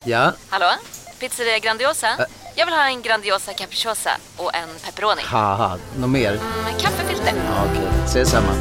Ja? Hallå? Pizzeria Grandiosa? Jag vill ha en Grandiosa capriciosa och en pepperoni. Haha, något mer? Kaffefilter. Ja, okej, ses samma.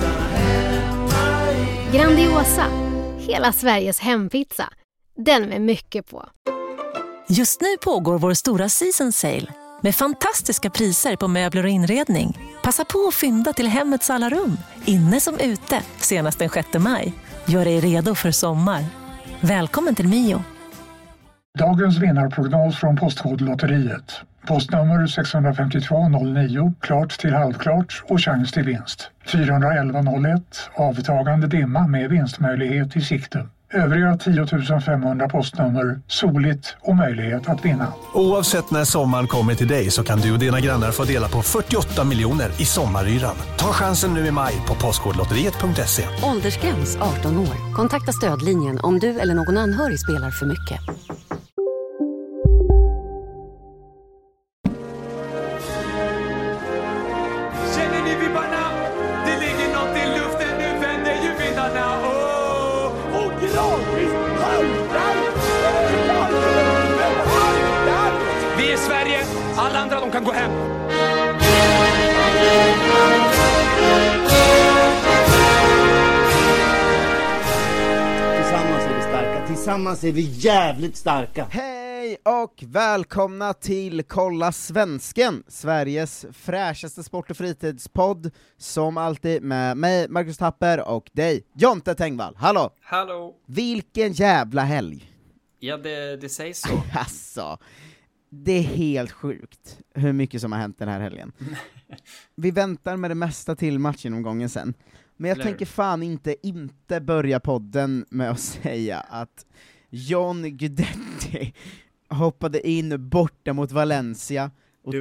Grandiosa, hela Sveriges hempizza. Den med mycket på. Just nu pågår vår stora season sale med fantastiska priser på möbler och inredning. Passa på att fynda till hemmets alla rum, inne som ute, senast den 6 maj. Gör dig redo för sommar. Välkommen till Mio. Dagens vinnarprognos från Postkodlotteriet. Postnummer 65209, klart till halvklart och chans till vinst. 41101, avtagande dimma med vinstmöjlighet i sikte. Övriga 10 500 postnummer, soligt och möjlighet att vinna. Oavsett när sommaren kommer till dig så kan du och dina grannar få dela på 48 miljoner i sommaryran. Ta chansen nu i maj på postkodlotteriet.se. Åldersgräns 18 år. Kontakta stödlinjen om du eller någon anhörig spelar för mycket. Känner ni vibbarna? Det ligger något i luften, nu vänder ju vindarna. Och gradvis haltar. Vi är Sverige, alla andra de kan gå hem. Tillsammans är vi starka, tillsammans är vi jävligt starka. Hej och välkomna till Kolla Svensken, Sveriges fräschaste sport- och fritidspodd, som alltid med mig, Marcus Tapper, och dig, Jonte Tengvall. Hallå! Hallå! Vilken jävla helg! Ja, det sägs så. Alltså, det är helt sjukt hur mycket som har hänt den här helgen. Vi väntar med det mesta till matchgenomgången sen. Men jag tänker fan inte börja podden med att säga att John Guidetti hoppade in borta mot Valencia och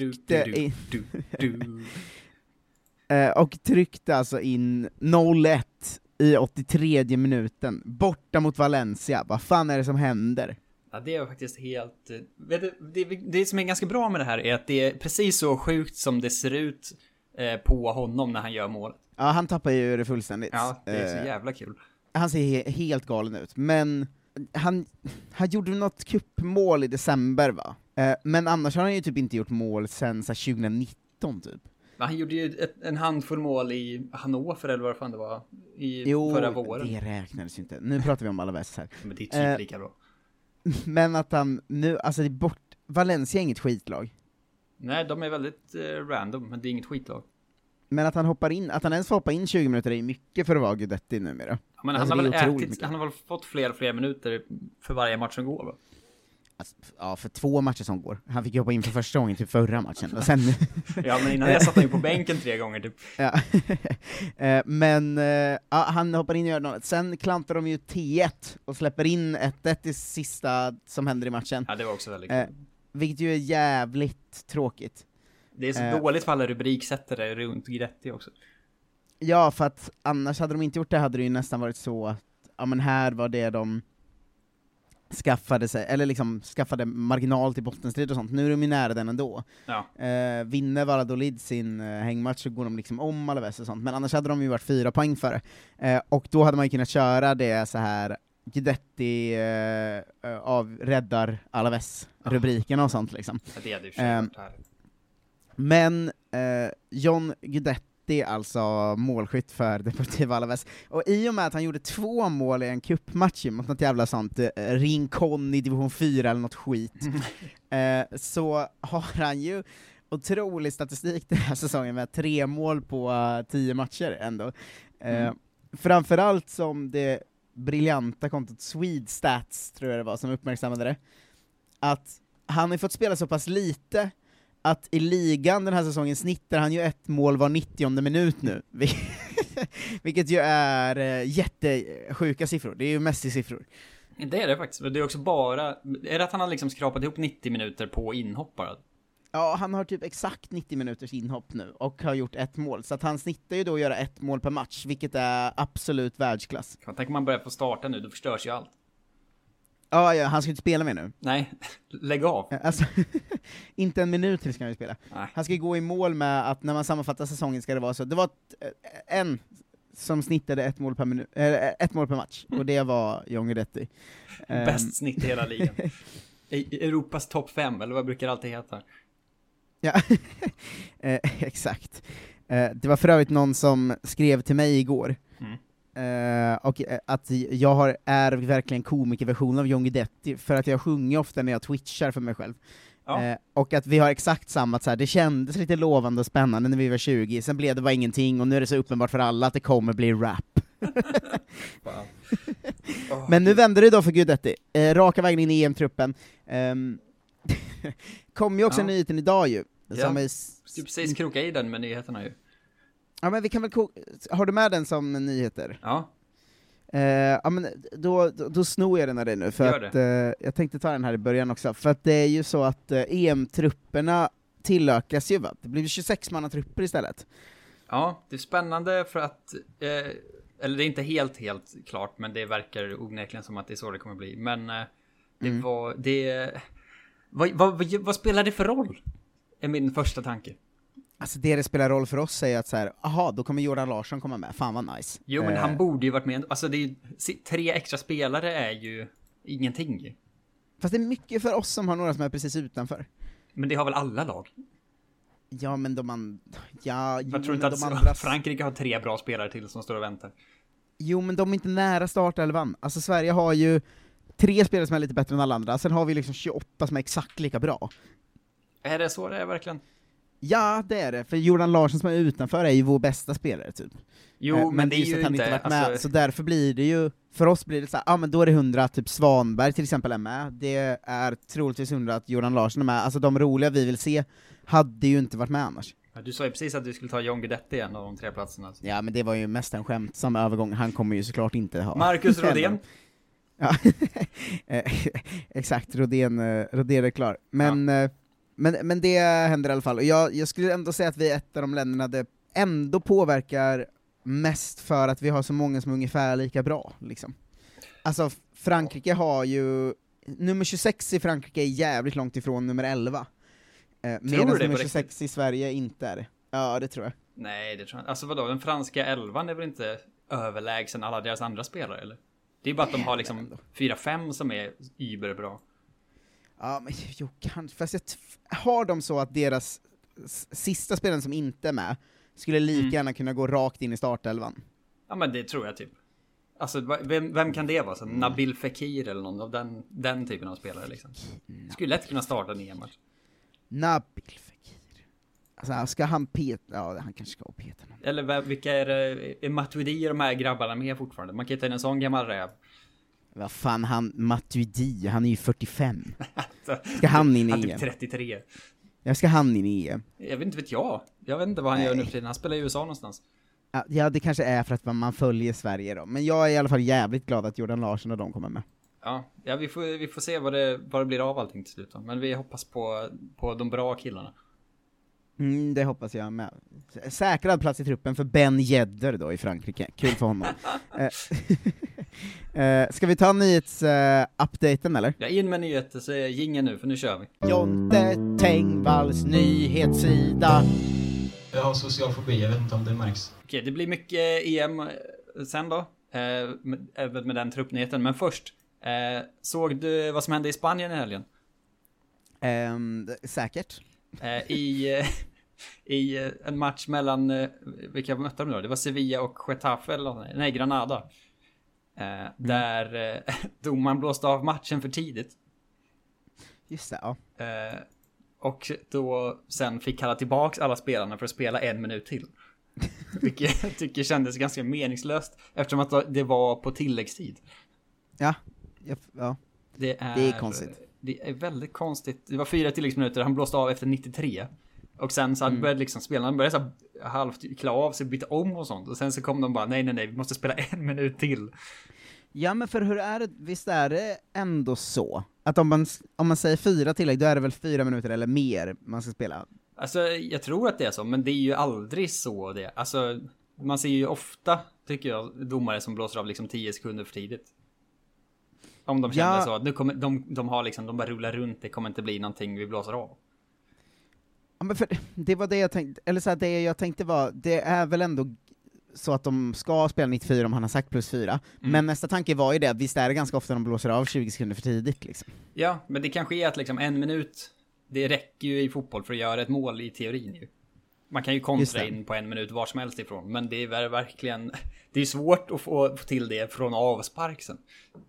tryckte alltså in 0-1 i 83:e minuten, borta mot Valencia. Vad fan är det som händer? Ja, det är faktiskt helt... Det som är ganska bra med det här är att det är precis så sjukt som det ser ut på honom när han gör mål. Ja, han tappar ju det fullständigt. Ja, det är så jävla kul. Han ser helt galen ut, men han gjorde något kuppmål i december, va? Men annars har han ju typ inte gjort mål sen 2019 typ. Han gjorde ju en handfull mål i Hannover eller vad fan det var förra våren. Jo, det räknades ju inte. Nu pratar vi om Alaves här. Men det är typ lika bra. Men att han nu, alltså Valencia är inget skitlag. Nej, de är väldigt random, men det är inget skitlag. Men att han ens får hoppa in 20 minuter är mycket för att vara Guidetti numera. Ja, men alltså, han har väl fått fler och fler minuter för varje match som går, va? Alltså, ja, för 2 matcher som går. Han fick hoppa in för första gången till förra matchen. Och sen... ja, men innan jag satt han ju på bänken 3 gånger typ. Ja. Men han hoppar in och gör något. Sen klantar de ju T1 och släpper in 1-1 i sista som händer i matchen. Ja, det var också väldigt kul. Vilket ju är jävligt tråkigt. Det är så dåligt för alla rubriksättare runt Guidetti också. Ja, för att annars hade de inte gjort det, hade det ju nästan varit så att ja, men här var det de skaffade marginal till bottenstrid och sånt. Nu är de ju nära den ändå. Ja. Vinner Valladolid sin hängmatch så går de liksom om Alaves och sånt, men annars hade de ju varit 4 poäng före. Och då hade man ju kunnat köra det så här Guidetti räddar Alaves-rubriken och sånt liksom. Ja, det hade ju här. Men John Guidetti, alltså målskytt för Deportivo Alaves, och i och med att han gjorde 2 mål i en cupmatch mot något jävla sånt Rincon i division 4 eller något skit, så har han ju otrolig statistik den här säsongen med 3 mål på 10 matcher ändå. Framförallt som det briljanta kontot Swedestats, tror jag det var, som uppmärksammade det, att han har fått spela så pass lite att i ligan den här säsongen snittar han ju 1 mål var 90:e minut nu. Vilket ju är jättesjuka siffror. Det är ju Messi-siffror. Det är det faktiskt. Det är också bara... Är det att han har liksom skrapat ihop 90 minuter på inhopp bara? Ja, han har typ exakt 90 minuters inhopp nu och har gjort 1 mål. Så att han snittar ju då att göra 1 mål per match, vilket är absolut världsklass. Tänk om man börjar få starta nu, då förstörs ju allt. Ja, han ska inte spela med nu. Nej, lägg av. Alltså, inte en minut till ska han ju spela. Nej. Han ska gå i mål med att när man sammanfattar säsongen ska det vara så. Det var en som snittade ett mål per match, och det var John Guidetti. Bäst snitt i hela ligan. I Europas topp 5, eller vad brukar det alltid heta? Ja, exakt. Det var för övrigt någon som skrev till mig igår, och att jag är verkligen komikerversion av John Guidetti, för att jag sjunger ofta när jag twitchar för mig själv. Ja. Och att vi har exakt samma, så här, det kändes lite lovande och spännande när vi var 20, sen blev det bara ingenting, och nu är det så uppenbart för alla att det kommer bli rap. Wow. Men nu vänder det då för Guidetti, raka vägen in i EM-truppen. Kom ju också nyheten idag ju. Som är ska precis kroka i den med nyheterna ju. Ja, men vi kan väl har du med den som nyheter? Ja. Ja, men då snor jag den av dig nu, för att jag tänkte ta den här i början också, för att det är ju så att EM-trupperna tillökas ju, va? Det blir 26-mannatrupper istället. Ja, det är spännande för att eller det är inte helt klart, men det verkar onekligen som att det är så det kommer bli. Men vad spelar det för roll? Är min första tanke. Alltså det spelar roll för oss är att så här, aha, då kommer Jordan Larsson komma med. Fan vad nice. Jo, men han borde ju varit med. Alltså det är 3 extra spelare är ju ingenting. Fast det är mycket för oss som har några som är precis utanför. Men det har väl alla lag? Ja, men jag tror inte att Frankrike har 3 bra spelare till som står och väntar. Jo, men de är inte nära startelvan. Alltså Sverige har ju 3 spelare som är lite bättre än alla andra. Sen har vi liksom 28 som är exakt lika bra. Är det så det är verkligen? Ja, det är det. För Jordan Larsson som är utanför är ju vår bästa spelare, typ. Jo, men det är ju att han inte varit med. alltså... Så därför blir det ju, för oss blir det så här, men då är det 100 typ Svanberg till exempel är med. Det är troligtvis 100 att Jordan Larsson är med. Alltså de roliga vi vill se hade ju inte varit med annars. Ja, du sa ju precis att du skulle ta John Guidetti en av de 3 platserna. Ja, men det var ju mest en skämt som övergång. Han kommer ju såklart inte ha. Marcus Rodén. Ja, exakt. Rodén är klar. Men det händer i alla fall. Och jag skulle ändå säga att vi är ett av de länderna det ändå påverkar mest, för att vi har så många som är ungefär lika bra, liksom. Alltså, Frankrike har ju... Nummer 26 i Frankrike är jävligt långt ifrån nummer 11. Medan nummer 26 i Sverige inte är det. Ja, det tror jag. Nej, det tror jag. Alltså vadå, den franska 11 är väl inte överlägsen alla deras andra spelare, eller? Det är bara att de har liksom 4-5 som är überbra. Ja, men jo, kanske. Fast har de så att deras sista spelaren som inte är med skulle lika gärna kunna gå rakt in i startelvan? Ja, men det tror jag typ. Alltså, vem kan det vara? Så Nabil Fekir eller någon av den typen av spelare liksom. Skulle lätt kunna starta en EM-match. Nabil Fekir. Alltså, ska han peta? Ja, han kanske ska peta någon. Eller vilka är det? Är Matuidi och de här grabbarna med fortfarande? Man kan inte ta en sån gammal räv. Vad fan, Matuidi, han är ju 45. Ska han in i EM? Han är typ 33. Jag ska han in i EM. Jag vet inte vad han gör nu för tiden. Han spelar i USA någonstans. Ja, det kanske är för att man följer Sverige då. Men jag är i alla fall jävligt glad att Jordan Larsson och de kommer med. Ja, vi får se vad det blir av allting till slut då. Men vi hoppas på de bra killarna. Det hoppas jag med. Säkrad plats i truppen för Ben Yedder då i Frankrike. Kul för honom. Ska vi ta nyhets-updaten eller? Ja, in med nyheter, så jingeln nu, för nu kör vi. Jonte Tengvalls nyhetssida. Jag har social fobi, jag vet inte om det märks. Okej, det blir mycket EM sen då, även med den truppnyheten. Men först, såg du vad som hände i Spanien i helgen? Säkert. I en match mellan, vilka mötte de då? Det var Sevilla och Getafe, eller nej, Granada. Där domaren blåste av matchen för tidigt. Just det, ja. Och då sen fick kalla tillbaks alla spelarna för att spela 1 minut till. Vilket jag tycker kändes ganska meningslöst, eftersom att det var på tilläggstid. Ja. Det är konstigt. Det är väldigt konstigt. Det var 4 tilläggsminuter, han blåste av efter 93. Och sen så började liksom spelarna började så halvt klä av sig, byta om och sånt. Och sen så kom de bara, nej, vi måste spela 1 minut till. Ja, men för hur är det, visst är det ändå så att om man säger 4 tillägg, då är det väl 4 minuter eller mer man ska spela? Alltså, jag tror att det är så, men det är ju aldrig så det. Alltså, man ser ju ofta, tycker jag, domare som blåser av liksom 10 sekunder för tidigt. Om de känner så att nu kommer, de har liksom, de bara rullar runt, det kommer inte bli någonting vi blåser av. Ja, men för det var det jag tänkte, eller så här, det jag tänkte var, det är väl ändå så att de ska spela 94 om han har sagt +4. Men nästa tanke var ju det, visst är det ganska ofta de blåser av 20 sekunder för tidigt liksom. Ja, men det kanske är att liksom 1 minut, det räcker ju i fotboll för att göra ett mål i teorin ju. Man kan ju kontra in på 1 minut var som helst ifrån, men det är verkligen, det är svårt att få till det från avspark sen.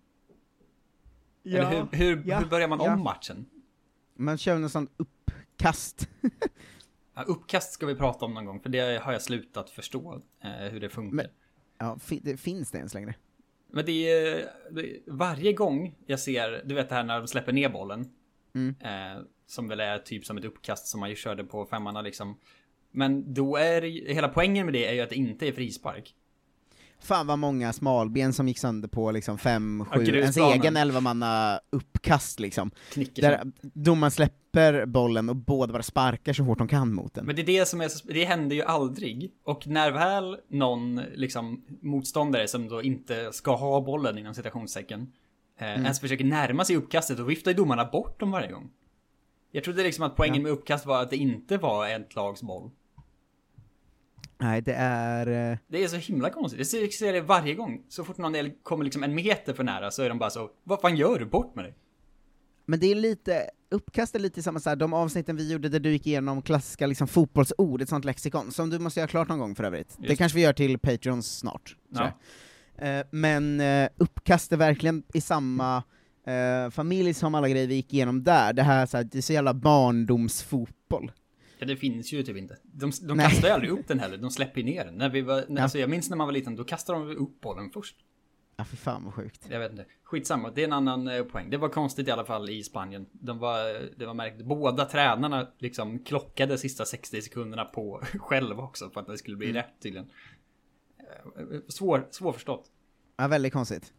Ja, eller hur börjar man om matchen? Man kör en sån uppkast. Ja, uppkast ska vi prata om någon gång, för det har jag slutat förstå hur det funkar. Men, ja, finns det ens längre? Men det är varje gång jag ser, du vet det här när de släpper ner bollen, som väl är typ som ett uppkast som man ju körde på 5:arna liksom. Men då är det, hela poängen med det är ju att det inte är frispark. Fan vad många smalben som gick sönder på liksom 5-7, ens egen 11-manna uppkast liksom. Där domaren släpper bollen och båda bara sparkar så hårt de kan mot den. Men det är det som är det händer ju aldrig. Och när väl någon liksom motståndare som då inte ska ha bollen inom citationstecken ens försöker närma sig uppkastet, och viftar domarna bort dem varje gång. Jag trodde liksom att poängen med uppkast var att det inte var ett lags boll. Nej, det är så himla konstigt. Jag ser det varje gång. Så fort någon kommer liksom 1 meter för nära så är de bara så, vad fan gör du, bort med dig? Men det är lite, uppkast är lite samma så här, de avsnitten vi gjorde där du gick igenom klassiska liksom fotbollsord, ett sånt lexikon, som du måste göra klart någon gång för övrigt. Det kanske vi gör till Patreons snart. Ja. Men uppkast är verkligen i samma familj som alla grejer vi gick igenom där. Det här så här, det är så jävla barndomsfotboll. Ja, det finns ju typ inte. De kastar ju aldrig upp den heller, de släpper ner den. Alltså jag minns när man var liten, då kastade de upp bollen först. Ja, för fan vad sjukt. Jag vet inte. Skitsamma, det är en annan poäng. Det var konstigt i alla fall i Spanien. Det var märkt. Båda tränarna liksom klockade sista 60 sekunderna på själva också för att det skulle bli rätt tydligen. Svårförstått. Ja, väldigt konstigt.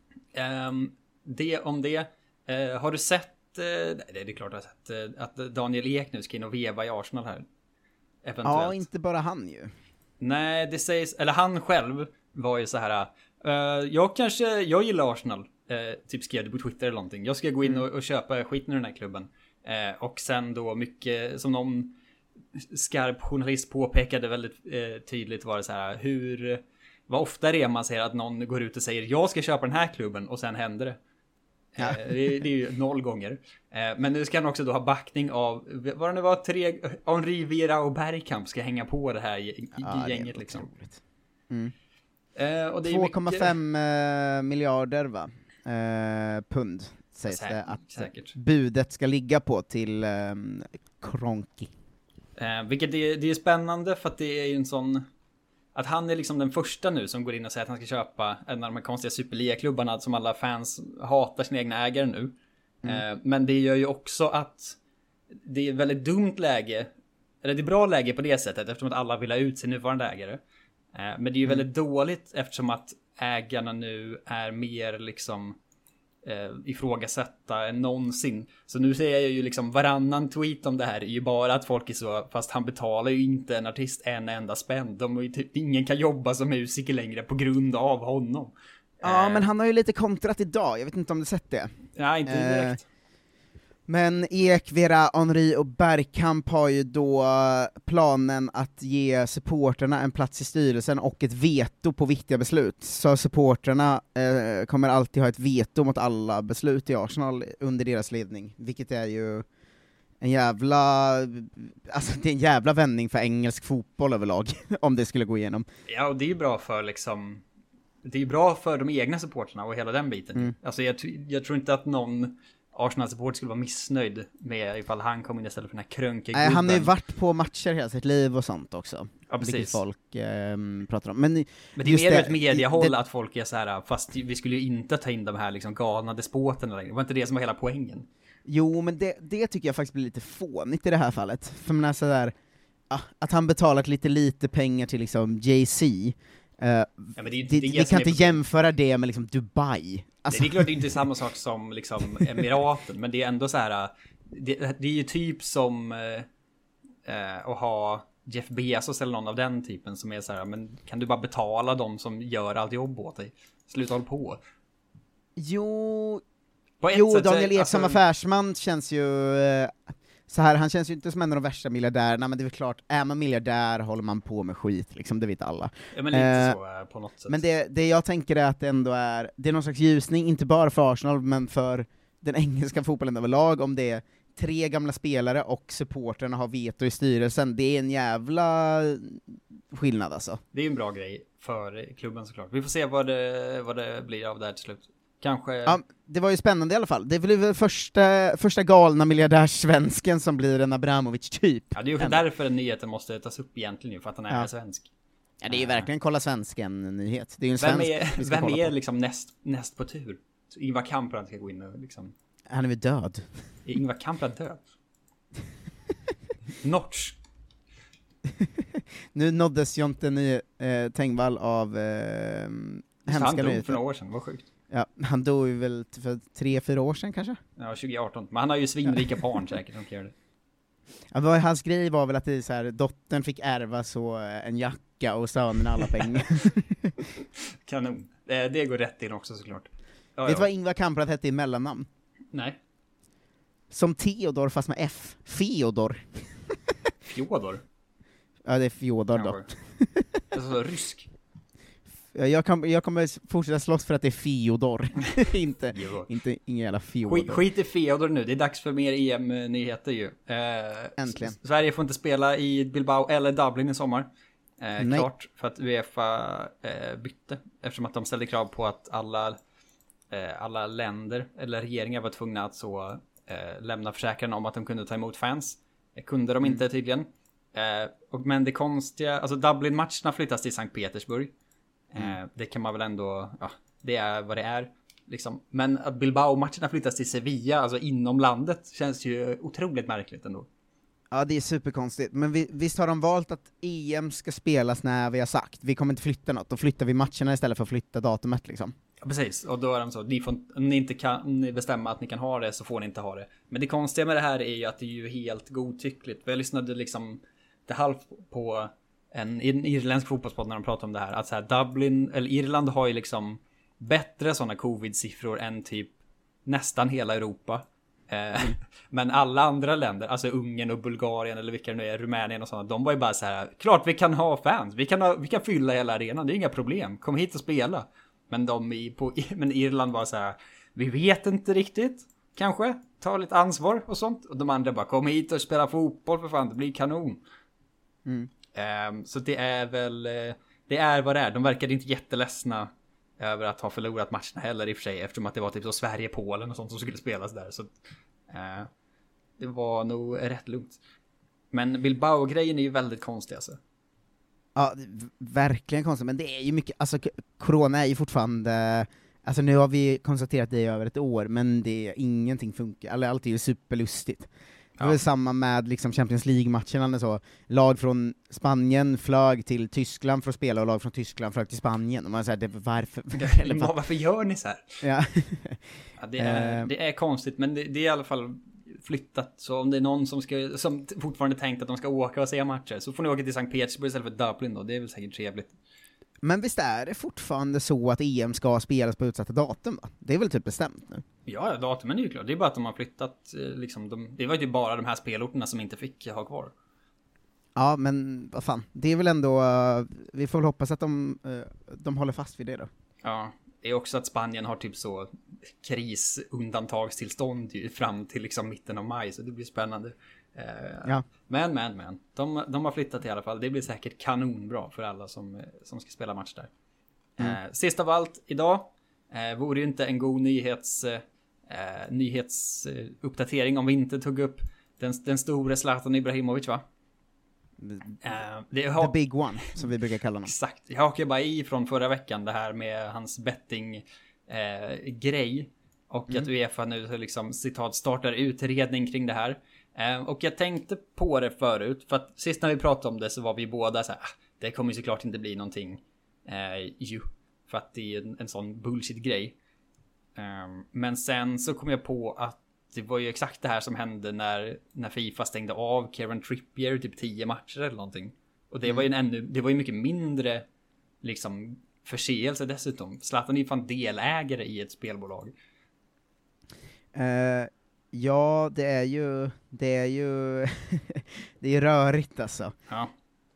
Har du sett det är klart att jag har sett att Daniel Ek nu ska in och veva i Arsenal här. Eventuellt. Ja, inte bara han ju. Nej, det sägs, eller han själv var ju så här. Jag gillar Arsenal. Typ skrev det på Twitter eller någonting. Jag ska gå in och köpa skiten i den här klubben. Och sen då mycket, som någon skarp journalist påpekade väldigt tydligt, var det så här, vad ofta det är man säger att någon går ut och säger jag ska köpa den här klubben och sen händer det. Ja. Det är ju 0 gånger. Men nu ska han också då ha backning av, vad det nu var, Henri, Vera och Bergkamp ska hänga på det här gänget liksom. 2,5 miljarder va? Pund sägs säkert, det att säkert. Budet ska ligga på till Kroenke. Vilket det är spännande, för att det är ju en sån, att han är liksom den första nu som går in och säger att han ska köpa en av de konstiga superligaklubbarna som alla fans hatar sina egna ägare nu. Men det gör ju också att det är väldigt dumt läge, eller det är bra läge på det sättet eftersom att alla vill ha ut sin nuvarande ägare. Men det är ju väldigt dåligt eftersom att ägarna nu är mer liksom ifrågasätta än någonsin. Så nu säger jag ju liksom varannan tweet om det här är ju bara att folk är så, fast han betalar ju inte en artist en enda spänn. Ingen kan jobba som musiker längre på grund av honom. Ja, men han har ju lite kontrat idag, jag vet inte om du sett det. Nej, inte direkt. Men Ek, Vera, Henri och Bergkamp har ju då planen att ge supporterna en plats i styrelsen och ett veto på viktiga beslut. Så supporterna kommer alltid ha ett veto mot alla beslut i Arsenal under deras ledning, vilket är ju en jävla vändning för engelsk fotboll överlag, om det skulle gå igenom. Ja, och det är ju bra för liksom, det är bra för de egna supporterna och hela den biten. Alltså jag tror inte att någon Arsenal-support skulle vara missnöjd med ifall han kom in istället för den här Kroenke-gubben. Han har ju varit på matcher hela sitt liv och sånt också. Ja, precis. Vilket folk pratar om. Men det är mer ett mediehåll att folk är så här, fast vi skulle ju inte ta in de här liksom galna despoterna längre. Det var inte det som var hela poängen. Jo, men det tycker jag faktiskt blir lite fånigt i det här fallet. För man är så där, att han betalat lite pengar till liksom Jay-Z. Vi kan inte jämföra det med liksom Dubai. Alltså. Det är klart det är inte samma sak som liksom Emiraten, men det är ändå så här, det är ju typ som att ha Jeff Bezos eller någon av den typen som är så här, men kan du bara betala dem som gör allt jobb åt dig? Sluta hålla på. Jo, Daniel Ek som affärsman känns ju så här, han känns ju inte som en av de värsta miljardärerna, men det är väl klart, är man miljardär håller man på med skit, liksom, det vet alla. Ja, men lite så på något sätt. Men det jag tänker är att det ändå är någon slags ljusning, inte bara för Arsenal, men för den engelska fotbollen överlag, om det är 3 gamla spelare och supporterna har veto i styrelsen. Det är en jävla skillnad alltså. Det är ju en bra grej för klubben såklart. Vi får se vad det blir av det här till slut. Kanske... Ja, det var ju spännande i alla fall. Det blir väl första galna miljardärssvensken som blir en Abramovic-typ. Ja, det är ju därför nyheten måste tas upp egentligen, för att han är svensk. Ja, det är ju verkligen kolla svensken-nyhet. Det är ju en vem är liksom näst på tur? Så Ingvar Kamprad ska gå in och liksom... Han är väl död? Är Ingvar Kamprad död? Notch. Nu nåddes Jonte Tengvall av hemska han dog nyheter. för några år sedan, vad sjukt. Ja, han dog ju väl för 3-4 år sedan kanske? Ja, 2018. Men han har ju svinrika barn säkert som kan göra det. Ja, hans grej var väl att det är så här, dottern fick ärva så en jacka och sönerna alla pengar. Kanon. Det går rätt in också såklart. Vet du vad Ingvar Kamprad hette i mellannamn? Nej. Som Theodor fast med F. Feodor. Fjodor? Ja, det är Fjodor då. Alltså rysk. Jag kommer fortsätta slåss för att det är Feodor. inte ingen jävla Fjodor. Skit i Feodor nu, det är dags för mer EM-nyheter ju. Äntligen. Sverige får inte spela i Bilbao eller Dublin i sommar. Klart, för att UEFA bytte. Eftersom att de ställde krav på att alla länder eller regeringar var tvungna att så lämna försäkran om att de kunde ta emot fans. Kunde de inte tydligen. Men det konstiga, alltså Dublin-matcherna flyttas till Sankt Petersburg. Det kan man väl ändå, det är vad det är liksom. Men att Bilbao-matcherna flyttas till Sevilla, alltså inom landet, känns ju otroligt märkligt ändå. Ja, det är superkonstigt. Men visst har de valt att EM ska spelas när vi har sagt. Vi kommer inte flytta något, då flyttar vi matcherna istället för att flytta datumet liksom. Ja, precis. Och då är de så, om ni inte kan bestämma att ni kan ha det så får ni inte ha det. Men det konstiga med det här är ju att det är ju helt godtyckligt. Jag lyssnade liksom det halvt på en irländsk fotbollspodd när de pratade om det här. Att så här, Dublin, eller Irland har ju liksom bättre sådana covid-siffror än typ nästan hela Europa. Men alla andra länder, alltså Ungern och Bulgarien eller vilka det nu är, Rumänien och sådana, de var ju bara så här: klart vi kan ha fans, vi kan fylla hela arenan, det är inga problem, kom hit och spela. Men men Irland var så här: vi vet inte riktigt, kanske ta lite ansvar och sånt. Och de andra bara: kom hit och spela fotboll för fan, det blir kanon. Så det är väl, det är vad det är. De verkade inte jätteledsna över att ha förlorat matcherna heller i och för sig, eftersom att det var typ så Sverige-Polen och sånt som skulle spelas där. Så det var nog rätt lugnt. Men Bilbao-grejen är ju väldigt konstig alltså. Ja, verkligen konstigt, men det är ju mycket, alltså corona är ju fortfarande, alltså nu har vi konstaterat det i över ett år, men ingenting funkar, eller allt är ju superlustigt. Det var samma med liksom Champions League-matcherna, så lag från Spanien flög till Tyskland för att spela och lag från Tyskland flög till Spanien. Och man säger, varför gör ni så här? Ja. Ja, det är konstigt, men det är i alla fall flyttat. Så om det är någon som fortfarande tänkt att de ska åka och se matcher, så får ni åka till Sankt Petersburg istället för Dublin då. Det är väl säkert trevligt. Men visst är det fortfarande så att EM ska spelas på utsatta datum, va? Det är väl typ bestämt nu? Ja, datumen är ju klart. Det är bara att de har flyttat liksom, det var ju bara de här spelorterna som inte fick ha kvar. Ja, men vad fan. Det är väl ändå, vi får väl hoppas att de håller fast vid det då. Ja, det är också att Spanien har typ så krisundantagstillstånd fram till liksom mitten av maj, så det blir spännande. Ja. Men. De har flyttat i alla fall. Det blir säkert kanonbra för alla som ska spela match där. Sist av allt idag vore ju inte en god nyhetsuppdatering om vi inte tog upp den stora Zlatan Ibrahimovic, va? The big one, som vi brukar kalla honom. Exakt. Jag hakar bara i från förra veckan det här med hans betting grej. Och att UEFA nu liksom, citat, startar utredning kring det här. Och jag tänkte på det förut, för att sist när vi pratade om det så var vi båda så här: det kommer ju såklart inte bli någonting för att det är en sån bullshit-grej. Men sen så kom jag på att det var ju exakt det här som hände när FIFA stängde av Kieran Trippier typ 10 matcher eller någonting. Och det var ju det var ju mycket mindre liksom förseelse dessutom. Zlatan är ju fan delägare i ett spelbolag. Ja, det är ju det är rörigt alltså. Ja.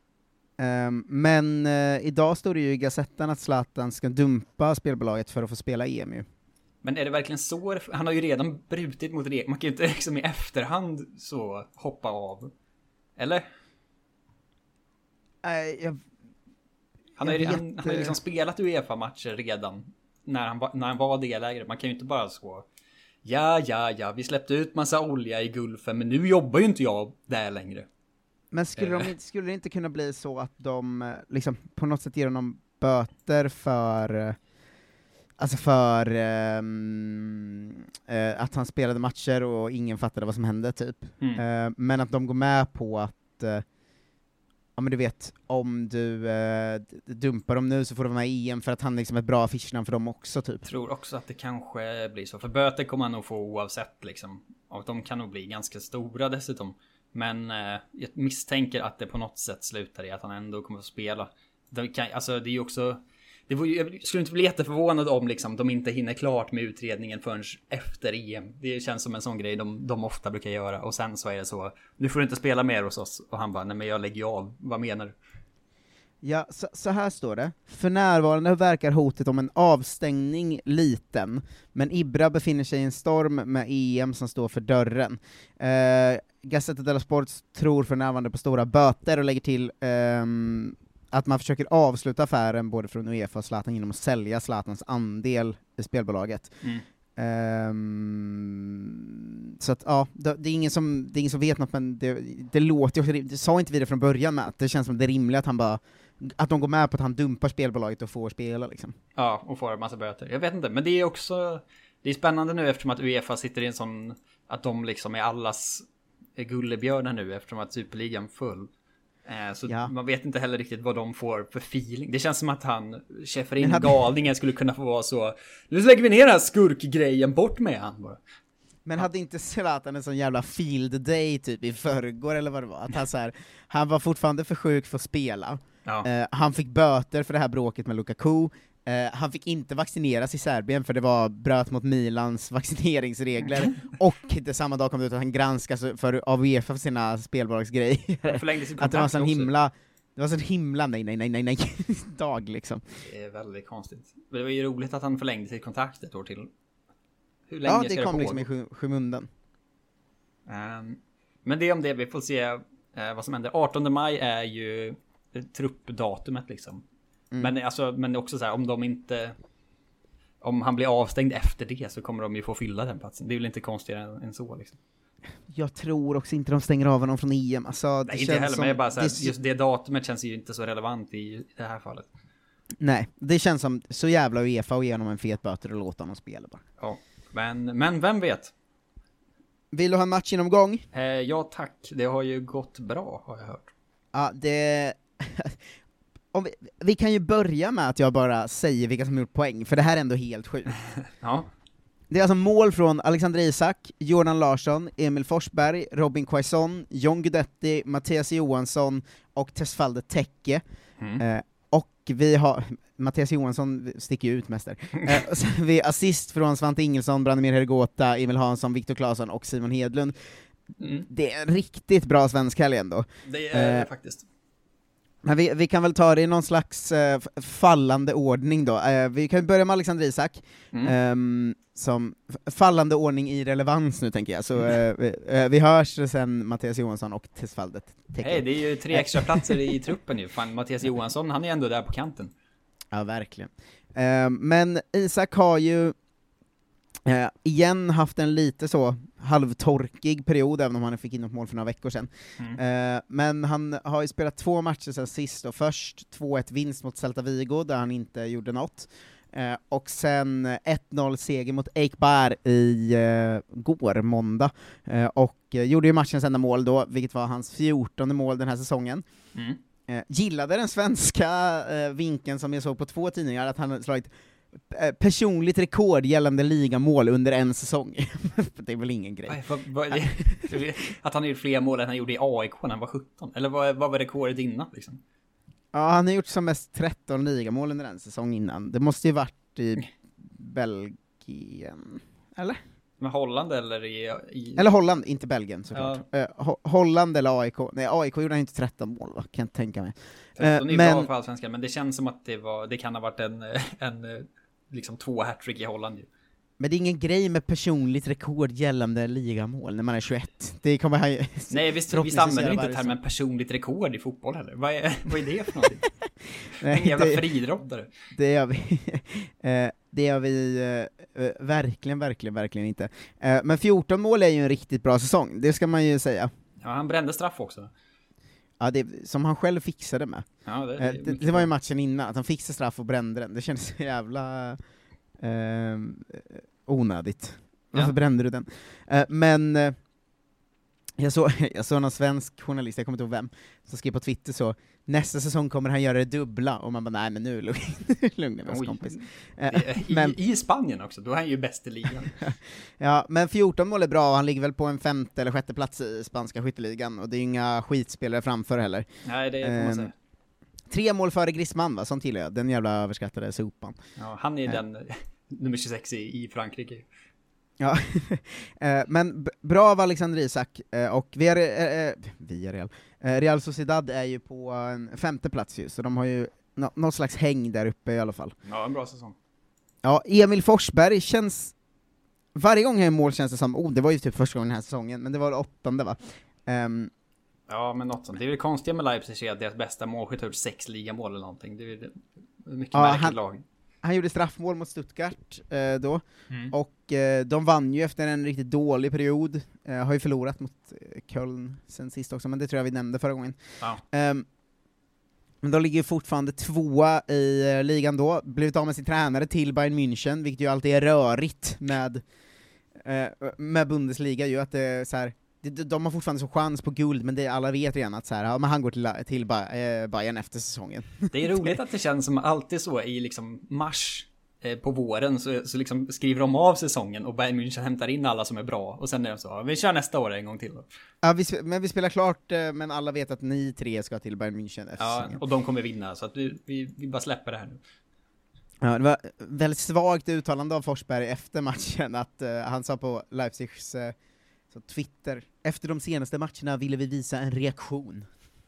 Men idag står det ju i Gazetten att Zlatan ska dumpa spelbolaget för att få spela EM ju. Men är det verkligen så? Han har ju redan brutit mot regler. Man kan ju inte liksom i efterhand så hoppa av. Eller? Han har ju liksom spelat UEFA-matcher redan när han var delägare. Man kan ju inte bara så... Ja, vi släppte ut massa olja i Gulfen, men nu jobbar ju inte jag där längre. Men skulle det inte kunna bli så att de liksom på något sätt ger honom böter för att han spelade matcher och ingen fattade vad som hände typ. Men att de går med på att ja men du vet, om du dumpar dem nu så får du vara med i EM för att han liksom är ett bra affischnamn för dem också typ. Jag tror också att det kanske blir så, för böter kommer han nog få oavsett liksom. Och de kan nog bli ganska stora dessutom. Men jag misstänker att det på något sätt slutar i att han ändå kommer att spela. Alltså det är ju också... Jag skulle inte bli jätteförvånad om liksom, de inte hinner klart med utredningen förrän efter EM. Det känns som en sån grej de ofta brukar göra. Och sen så är det så, nu får du inte spela mer hos oss. Och han bara, nej men jag lägger av, vad menar du? Ja, så här står det. För närvarande verkar hotet om en avstängning liten, men Ibra befinner sig i en storm med EM som står för dörren. Gazzetta dello Sport tror för närvarande på stora böter och lägger till att man försöker avsluta affären både från UEFA och Zlatan genom att sälja Zlatans andel i spelbolaget. Så att ja, det är ingen som vet något, men det låter ju, det sa inte vi det från början med att det känns som det är rimligt att han bara, att de går med på att han dumpar spelbolaget och får spela liksom. Ja, och får en massa böter. Jag vet inte, men det är också, det är spännande nu eftersom att UEFA sitter i en sån, att de liksom är allas gullebjörnar nu eftersom att Superligan full. Så man vet inte heller riktigt vad de får för feeling. Det känns som att han, Schäferin galningen skulle kunna få vara så, nu lägger vi ner den här skurkgrejen, bort med han bara. Men hade inte Zlatan en sån jävla field day typ i förrgår eller vad det var? Att han var fortfarande för sjuk för att spela. Ja. Han fick böter för det här bråket med Lukaku. Han fick inte vaccineras i Serbien för det var bröt mot Milans vaccineringsregler. Och det samma dag kom det ut att han granskas av UEFA för sina spelbolagsgrejer. Att det var sån himla nej dag liksom. Det är väldigt konstigt. Men det var ju roligt att han förlängde sitt kontrakt ett år till. Hur länge ska det kom på? Liksom i skymundan. Men det om det, vi får se vad som händer. 18 maj är ju truppdatumet liksom. Men också så här, om han blir avstängd efter det så kommer de ju få fylla den platsen. Det är väl inte konstigare än så liksom. Jag tror också inte de stänger av honom från EM. Alltså, nej, inte heller, men jag bara så här, just det datumet känns ju inte så relevant i det här fallet. Nej, det känns som så jävla UEFA och ge honom en fet böter och låta honom spela bara. Ja, men vem vet? Vill du ha en matchgenomgång? Ja tack, det har ju gått bra har jag hört. Ja, det... vi kan ju börja med att jag bara säger vilka som har gjort poäng, för det här är ändå helt sjukt. Ja. Det är alltså mål från Alexander Isak, Jordan Larsson, Emil Forsberg, Robin Quaison, John Guidetti, Mattias Johansson och Tesfalde Tekke. Och vi har... Mattias Johansson sticker ut mest där. Vi assist från Svante Ingelsson, Branimir Hergota, Emil Hansson, Viktor Claesson och Simon Hedlund. Det är en riktigt bra svensk helg ändå. Det är faktiskt. Men vi kan väl ta det i någon slags fallande ordning då. Vi kan börja med Alexander Isak. Som fallande ordning i relevans nu tänker jag. Så vi hörs sen Mattias Johansson och Tesfaldet. Hej, det är ju 3 extra platser i truppen nu. Fan, Mattias Johansson, han är ändå där på kanten. Ja, verkligen. Men Isak har ju igen haft en lite så halvtorkig period, även om han fick in något mål för några veckor sedan. Men han har ju spelat 2 matcher sedan sist, och först 2-1 vinst mot Celta Vigo, där han inte gjorde något. Och sen 1-0 seger mot Eikbar i går, måndag. Och gjorde ju matchens enda mål då, vilket var hans 14:e mål den här säsongen. Gillade den svenska vinkeln som jag såg på 2 tidningar, att han hade slagit personligt rekord gällande ligamål under en säsong. Det är väl ingen grej. Att han har gjort fler mål än han gjorde i AIK när han var 17. Eller vad var rekordet innan liksom? Ja, han har gjort som mest 13 ligamål under en säsong innan. Det måste ju varit i Belgien, eller? Med Holland eller Eller Holland, inte Belgien såklart. Holland eller AIK. Nej, AIK gjorde inte 13 mål, va? Kan jag tänka mig. 13 är bra för allsvenskan, men det känns som att det kan ha varit en liksom 2 hattrick i Holland ju. Men det är ingen grej med personligt rekord gällande ligamål när man är 21. Det kommer han ju... Nej, visst använder inte termen personligt rekord i fotboll heller. Vad är det för någonting? En jävla friidrottare. Det gör vi verkligen inte. Men 14 mål är ju en riktigt bra säsong, det ska man ju säga. Ja, han brände straff också. Ja, det som han själv fixade med. Ja, det var ju matchen innan, att han fixade straff och brände den. Det kändes så jävla onödigt. Varför brände du den? Men jag såg någon svensk journalist, jag kommer inte ihåg vem, som skrev på Twitter så: nästa säsong kommer han göra det dubbla, och man bara, nej men nu lugna med oss kompis. Men i Spanien också, då är han ju bäst i ligan. Ja, men 14 mål är bra, och han ligger väl på en 5:e eller 6:e plats i spanska skytteligan, och det är inga skitspelare framför heller. Nej, det får man säga. 3 mål före Griezmann, va? Sånt gillar jag, den jävla överskattade sopan. Ja, han är den nummer 26 i Frankrike. Ja, men bra av Alexander Isak, och Real Sociedad är ju på en 5:e plats ju, så de har ju något slags häng där uppe i alla fall. Ja, en bra säsong. Ja, Emil Forsberg känns, varje gång jag mål känns det som, det var ju typ första gången den här säsongen, men det var det 8:e, va? Ja, men något sånt. Det är väl konstigt med Leipzig att deras bästa målskytt har gjort 6 ligamål eller någonting. Det är mycket märkligt lag. Han gjorde straffmål mot Stuttgart då, och de vann ju efter en riktigt dålig period. Har ju förlorat mot Köln sen sist också, men det tror jag vi nämnde förra gången. Ja. Men de ligger ju fortfarande 2:a i ligan då, blivit av med sin tränare till Bayern München, vilket ju alltid är rörigt med Bundesliga ju, att det är så här, de har fortfarande så chans på guld, men alla vet redan att så här, ja, men han går till Bayern efter säsongen. Det är roligt att det känns som alltid så i liksom mars på våren så liksom skriver de av säsongen och Bayern München hämtar in alla som är bra, och sen är de så, vi kör nästa år en gång till då. Ja, men vi spelar klart, men alla vet att ni 3 ska till Bayern München efter säsongen. Och de kommer vinna, så att vi bara släpper det här nu. Ja, det var väldigt svagt uttalande av Forsberg efter matchen, att han sa på Leipzigs Twitter: efter de senaste matcherna ville vi visa en reaktion.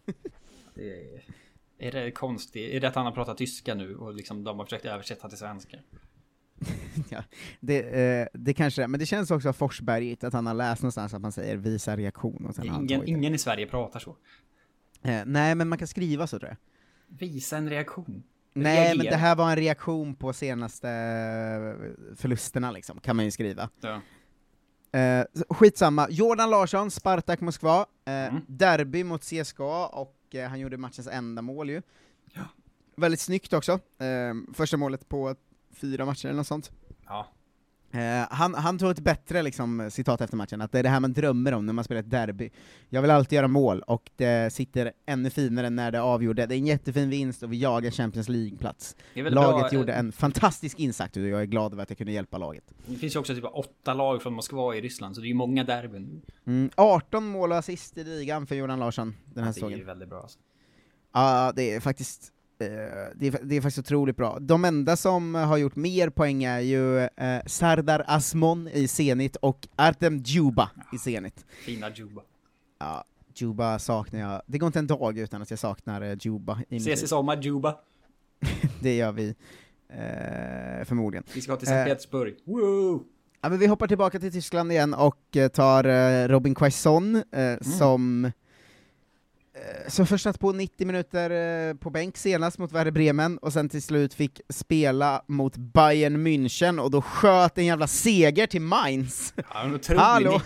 Är det konstigt? Är det att han har pratat tyska nu och liksom de har försökt översätta till svenska? Ja, det kanske är, men det känns också av Forsberg att han har läst någonstans att man säger visa reaktion. Och sen ingen i Sverige pratar så. Nej, men man kan skriva så, tror jag. Visa en reaktion? Nej, men det här var en reaktion på senaste förlusterna liksom, kan man ju skriva. Ja. Skitsamma. Jordan Larsson, Spartak Moskva, derby mot CSKA, och han gjorde matchens enda mål ju. Ja. Väldigt snyggt också. Första målet på 4 matcher eller något sånt. Ja. Han tog ett bättre liksom, citat efter matchen, att det är det här man drömmer om när man spelar ett derby. Jag vill alltid göra mål, och det sitter ännu finare när det avgjorde. Det är en jättefin vinst och vi jagar Champions League-plats. Laget gjorde en fantastisk insats, och jag är glad över att jag kunde hjälpa laget. Det finns ju också typ 8 lag från Moskva i Ryssland, så det är ju många derbyn. 18 mål och assist i ligan för Jordan Larsson den här säsongen. Det är ju väldigt bra alltså. Ja, det är faktiskt det är faktiskt otroligt bra. De enda som har gjort mer poäng är ju Sardar Asmon i Zenit och Artem Djuba i Zenit. Fina Djuba. Ja, Djuba saknar jag. Det går inte en dag utan att jag saknar Djuba. Ses i sommar, Djuba. Det gör vi förmodligen. Vi ska till Sankt Petersburg. Woo! Ja, men vi hoppar tillbaka till Tyskland igen och tar Robin Quaison som först satt på 90 minuter på bänk senast mot Werder Bremen, och sen till slut fick spela mot Bayern München, och då sköt en jävla seger till Mainz. Hallå!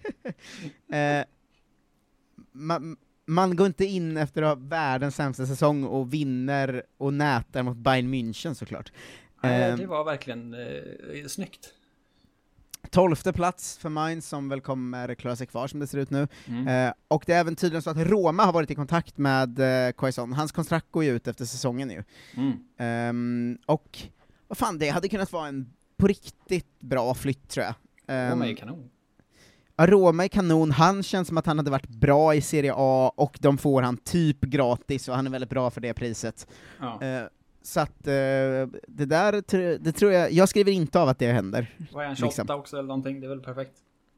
Man går inte in efter att ha världens sämsta säsong och vinner och nätar mot Bayern München såklart. Det var verkligen snyggt. 12:e plats för Mainz, som väl kommer klara sig kvar som det ser ut nu. Och det är även tydligen så att Roma har varit i kontakt med Quaison. Hans kontrakt går ju ut efter säsongen nu. Och vad fan, det hade kunnat vara en på riktigt bra flytt, tror jag. Roma är kanon. Ja, Roma är kanon. Han känns som att han hade varit bra i Serie A, och de får han typ gratis, och han är väldigt bra för det priset. Ja. Så att det där, det tror jag skriver inte av att det händer. Var han 28 också eller någonting? Det är väl perfekt.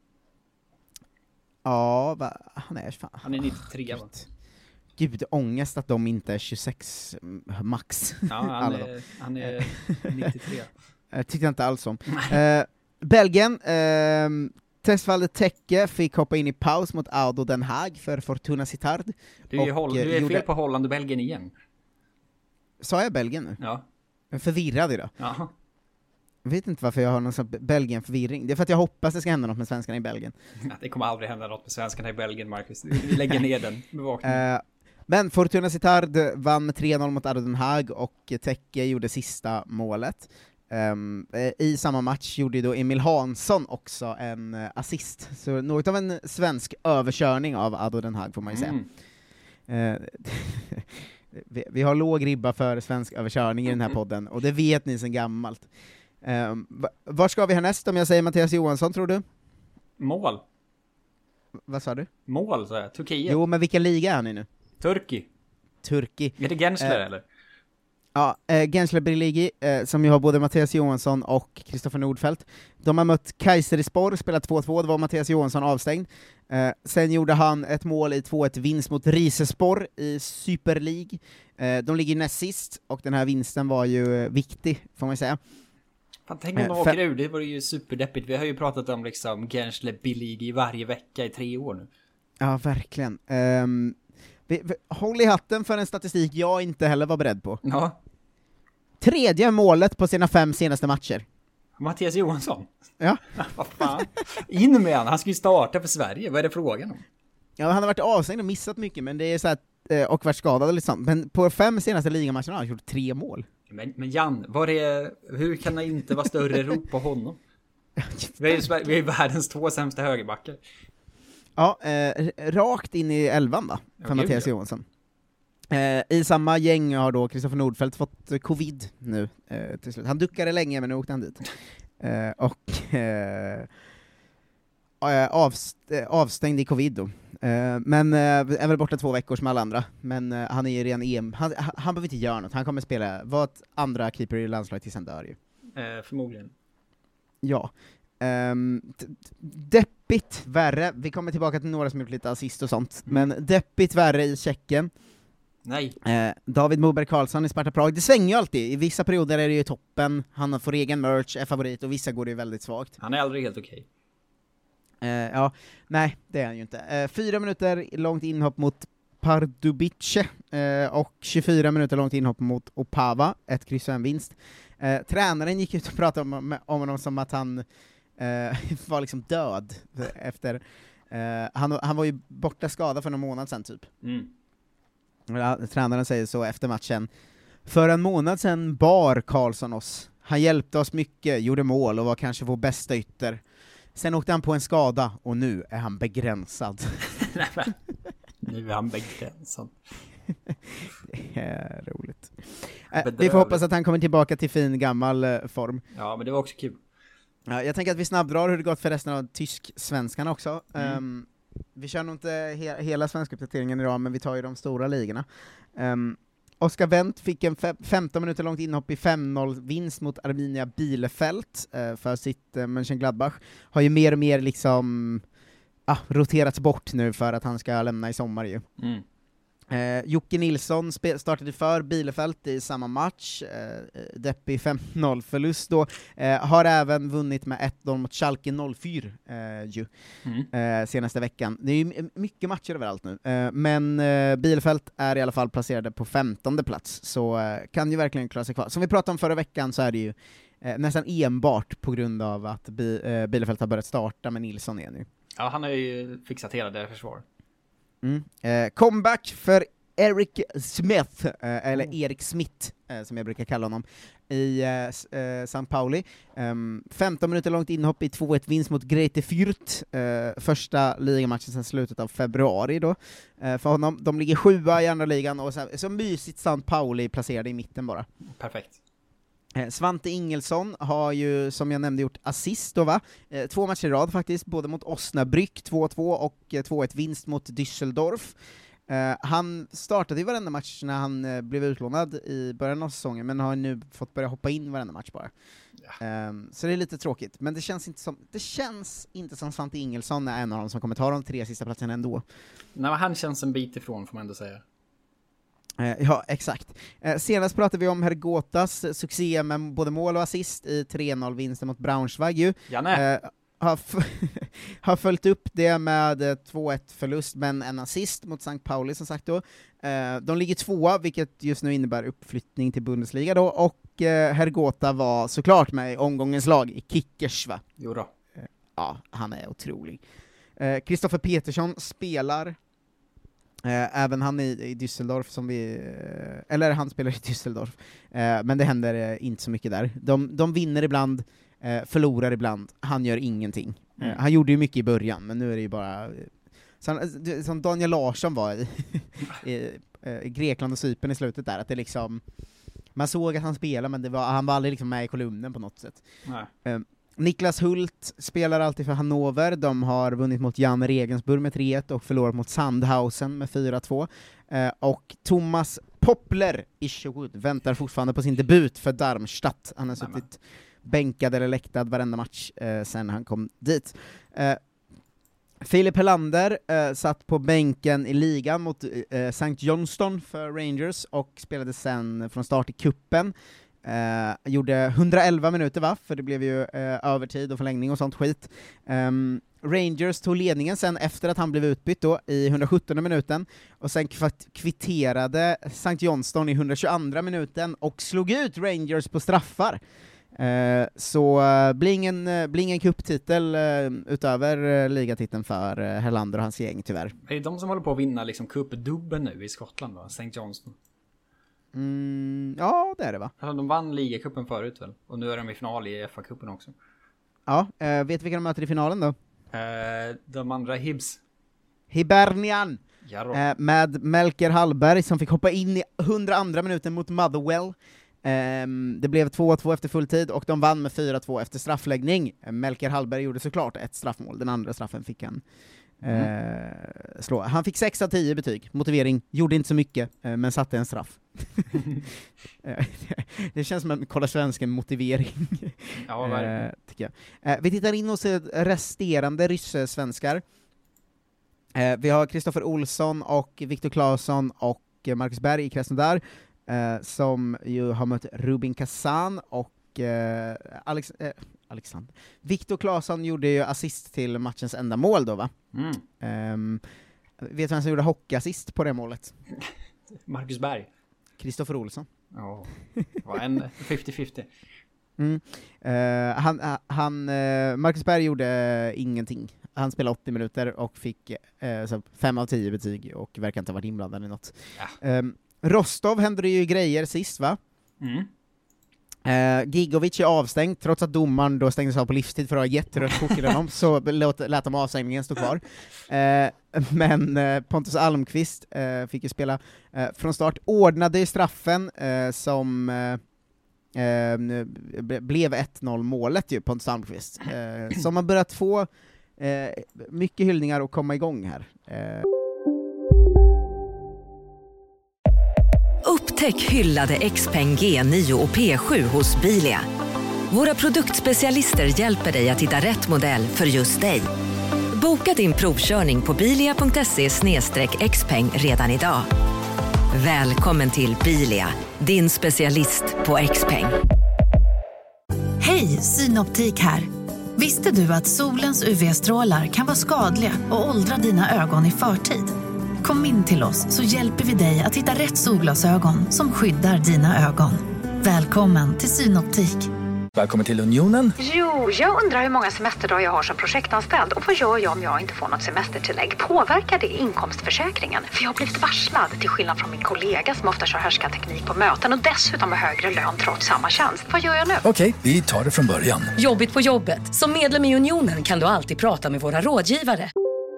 Ja, han är fan. Han är 93 va? Gud, ångest att de inte är 26 max. Ja, han är 93. Jag tyckte inte alls om. Belgien, testfallet Tekke fick hoppa in i paus mot ADO Den Haag för Fortuna Sittard. Du är fel på Holland och Belgien igen. Sa jag Belgien nu? Ja. Jag är förvirrad idag. Ja. Jag vet inte varför jag har någon sån Belgien-förvirring. Det är för att jag hoppas det ska hända något med svenskarna i Belgien. Ja, det kommer aldrig hända något med svenskarna i Belgien, Marcus. Vi lägger ner den bevakningen. Men Fortuna Sittard vann med 3-0 mot ADO Den Haag och Tekke gjorde sista målet. I samma match gjorde då Emil Hansson också en assist. Så något av en svensk överkörning av ADO Den Haag får man ju säga. Vi har låg ribba för svensk överkörning i den här podden, och det vet ni sedan gammalt. Var ska vi härnäst om jag säger Mattias Johansson, tror du? Mål. Vad sa du? Mål, sa jag. Turkiet. Jo, men vilken liga är han i nu? Turki. Är det Gensler eller? Ja, Gensler Birligi, som ju har både Mattias Johansson och Kristoffer Nordfeldt. De har mött Kayserispor, spelat 2-2, det var Mattias Johansson avstängd. Sen gjorde han ett mål i 2-1 vinst mot Rizespor i Super League. De ligger näst sist, och den här vinsten var ju viktig, får man säga. Fan, tänk om de åker ur, det var ju superdeppigt. Vi har ju pratat om liksom Gensler Birligi varje vecka i 3 år nu. Ja, verkligen. Håll i hatten för en statistik jag inte heller var beredd på. Ja. 3:e målet på sina 5 senaste matcher. Mattias Johansson? Ja. Vad fan? In med han ska ju starta för Sverige, vad är det frågan om? Ja, han har varit avstängd och missat mycket, men det är så att, och varit skadad och liksom. Men på 5 senaste ligamatcherna har han gjort 3 mål. Men Jan, hur kan det inte vara större rop på honom? Vi är världens 2 sämsta högerbackar. Ja, rakt in i 11 va, för Mattias Johansson. I samma gäng har då Kristoffer Nordfeldt fått covid nu till slut. Han duckade länge, men nu åkte han dit. Avstängd i covid då. Men är väl borta 2 veckor som alla andra. Men han är ju redan EM. Han behöver inte göra något. Han kommer spela, vara ett andra keeper i landslaget tills han dör ju. Förmodligen. Ja. Deppigt värre, vi kommer tillbaka till några som gjort lite assist och sånt, men deppigt värre i Tjeckien. Nej. David Moberg Karlsson i Sparta Prag, det svänger ju alltid, i vissa perioder är det ju toppen, han får egen merch, är favorit, och vissa går det ju väldigt svagt. Han är aldrig helt okej. Ja, nej, det är han ju inte. 4 minuter långt inhopp mot Pardubice, och 24 minuter långt inhopp mot Opava, 1-1 vinst. Tränaren gick ut och pratade om honom som att han var liksom död efter han var ju borta skadad för någon månad sedan typ. Tränaren säger så efter matchen: för en månad sedan bar Karlsson oss, han hjälpte oss mycket, gjorde mål och var kanske vår bästa ytter. Sen åkte han på en skada och nu är han begränsad. Nu är han begränsad. Det är roligt. Vi får hoppas att han kommer tillbaka till fin gammal form. Ja, men det var också kul. Ja, jag tänker att vi snabbdrar hur det gått för resten av tysk-svenskarna också. Vi kör nog inte hela svenska uppdateringen idag, men vi tar ju de stora ligorna. Oskar Wendt fick en 15 minuter långt inhopp i 5-0-vinst mot Arminia Bielefeld för sitt Mönchengladbach. Har ju mer och mer liksom roterats bort nu för att han ska lämna i sommar ju. Jocke Nilsson startade för Bielefeld i samma match, deppig 5-0-förlust då, har även vunnit med 1-0 mot Schalke 04 senaste veckan. Det är ju mycket matcher överallt nu, men Bielefeld är i alla fall placerade på 15:e plats, så kan ju verkligen klara sig kvar. Som vi pratade om förra veckan så är det ju nästan enbart på grund av att Bielefeld har börjat starta med Nilsson igen nu. Ja, han har ju fixat hela det försvar. Comeback för Erik Smith, eller Erik Smith som jag brukar kalla honom, i St. Pauli. 15 minuter långt inhopp i 2-1 vinst mot Greuther Fürth, första ligamatchen sedan slutet av februari då, för honom. De ligger 7 i andra ligan, och så mysigt St. Pauli placerade i mitten bara. Perfekt. Svante Ingelsson har ju, som jag nämnde, gjort assist då, va? 2 matcher i rad faktiskt, både mot Osnabrück 2-2 och 2-1 vinst mot Düsseldorf. Han startade i varenda match när han blev utlånad i början av säsongen, men har nu fått börja hoppa in varenda match bara. Så det är lite tråkigt, men det känns inte som Svante Ingelsson är en av dem som kommer ta de 3 sista platserna ändå. Nej, han känns en bit ifrån, får man ändå säga. Ja, exakt. Senast pratade vi om Hergotas succé med både mål och assist i 3-0-vinsten mot Braunschweig ju. Har följt upp det med 2-1-förlust, men en assist mot St. Pauli som sagt då. De ligger 2, vilket just nu innebär uppflyttning till Bundesliga då, och Hergota var såklart med i omgångens lag i Kickers, va? Jo då. Ja, han är otrolig. Kristoffer Petersson spelar även han i Düsseldorf som eller han spelar i Düsseldorf, men det händer inte så mycket där. De vinner ibland, förlorar ibland, han gör ingenting. Han gjorde ju mycket i början, men nu är det ju bara som Daniel Larsson var i Grekland och Cypern i slutet där, att det liksom, man såg att han spelade, men han var aldrig liksom med i kolumnen på något sätt. Niklas Hult spelar alltid för Hannover. De har vunnit mot Jan Regensburg med 3-1 och förlorat mot Sandhausen med 4-2. Och Thomas Poppler Isherwood väntar fortfarande på sin debut för Darmstadt. Han har suttit bänkad eller läktad varenda match sen han kom dit. Filip Helander satt på bänken i ligan mot St. Johnston för Rangers och spelade sen från start i kuppen. Gjorde 111 minuter, va? För det blev ju övertid och förlängning och sånt skit. Rangers tog ledningen sen efter att han blev utbytt då i 117 minuten, och sen kvitterade St. Johnston i 122 minuten och slog ut Rangers på straffar. Så blir ingen cuptitel utöver ligatiteln för Helander och hans gäng, tyvärr. Det är de som håller på att vinna liksom cupdubben nu i Skottland, va? St. Johnston. Ja, det är det, va? Alltså, de vann ligacupen förut väl, och nu är de i final i FA-cupen också. Ja, vet vilka de möter i finalen då? De andra Hibs. Hibernian! Med Melker Hallberg som fick hoppa in i 102 minuten mot Motherwell. Det blev 2-2 efter fulltid och de vann med 4-2 efter straffläggning. Melker Hallberg gjorde såklart ett straffmål, den andra straffen fick han slå. Han fick 6 av 10 betyg. Motivering, gjorde inte så mycket, men satte en straff. Det känns som en kolla svensken motivering. Ja, verkligen. Tycker jag. Vi tittar in hos resterande rysse-svenskar. Vi har Kristoffer Olsson och Viktor Claesson och Marcus Berg i Krasnodar, som ju har mött Rubin Kazan och Alexander. Viktor Claesson gjorde ju assist till matchens enda mål då, va? Vet du vem som gjorde hockeyassist på det målet? Marcus Berg. Kristoffer Olsson. Ja, var en 50-50. Marcus Berg gjorde ingenting. Han spelade 80 minuter och fick 5 av 10 betyg och verkar inte ha varit inblandad i något. Ja. Rostov hände det ju grejer sist, va? Gigovic är avstängd, trots att domaren då stängdes av på livstid för att ha gett rött kort till honom, så lät de avstängningen stå kvar. Men Pontus Almqvist fick ju spela från start, ordnade i straffen som blev 1-0 målet ju, Pontus Almqvist. Som har börjat få mycket hyllningar och komma igång här. Upptäck hyllade XPeng G9 och P7 hos Bilia. Våra produktspecialister hjälper dig att hitta rätt modell för just dig. Boka din provkörning på bilia.se/xpeng redan idag. Välkommen till Bilia, din specialist på XPeng. Hej, Synoptik här. Visste du att solens UV-strålar kan vara skadliga och åldra dina ögon i förtid? Kom in till oss så hjälper vi dig att hitta rätt solglasögon som skyddar dina ögon. Välkommen till Synoptik. Välkommen till Unionen. Jo, jag undrar hur många semesterdagar jag har som projektanställd. Och vad gör jag om jag inte får något semestertillägg? Påverkar det inkomstförsäkringen? För jag har blivit varslad, till skillnad från min kollega som ofta kör härskarteknik på möten och dessutom har högre lön trots samma tjänst. Vad gör jag nu? Okej, vi tar det från början. Jobbigt på jobbet. Som medlem i Unionen kan du alltid prata med våra rådgivare.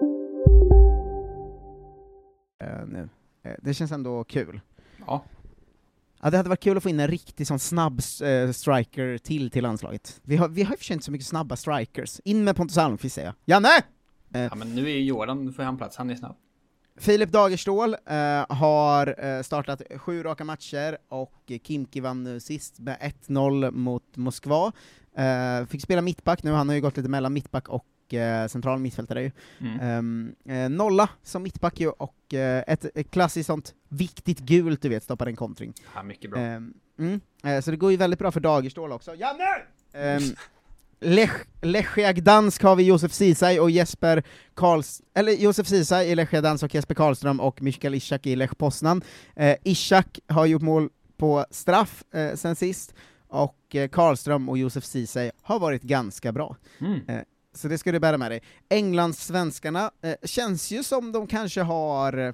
Nu. Det känns ändå kul. Ja. Ja, det hade varit kul att få in en riktig sån snabb striker till landslaget. Vi har ju för inte så mycket snabba strikers. In med Pontus Almqvist, säger jag. Janne! Ja, men nu är Jordan för han plats, han är snabb. Filip Dagerstål har startat 7 raka matcher, och Kimki vann nu sist med 1-0 mot Moskva. Fick spela mittback nu, han har ju gått lite mellan mittback och central mittfältare ju. Nolla som mittback ju, och ett klassiskt sånt viktigt gult, du vet, stoppar en kontring. Ja, mycket bra. Så det går ju väldigt bra för Dagerstål också. Janne! Lechia Gdansk har vi Josef Ceesay och Jesper Josef Ceesay i Lechia Gdansk och Jesper Karlström och Michael Ishak i Lech Poznan. Ishak har gjort mål på straff sen sist, och Karlström och Josef Ceesay har varit ganska bra. Så det ska du bära med dig. Englandssvenskarna känns ju som de kanske har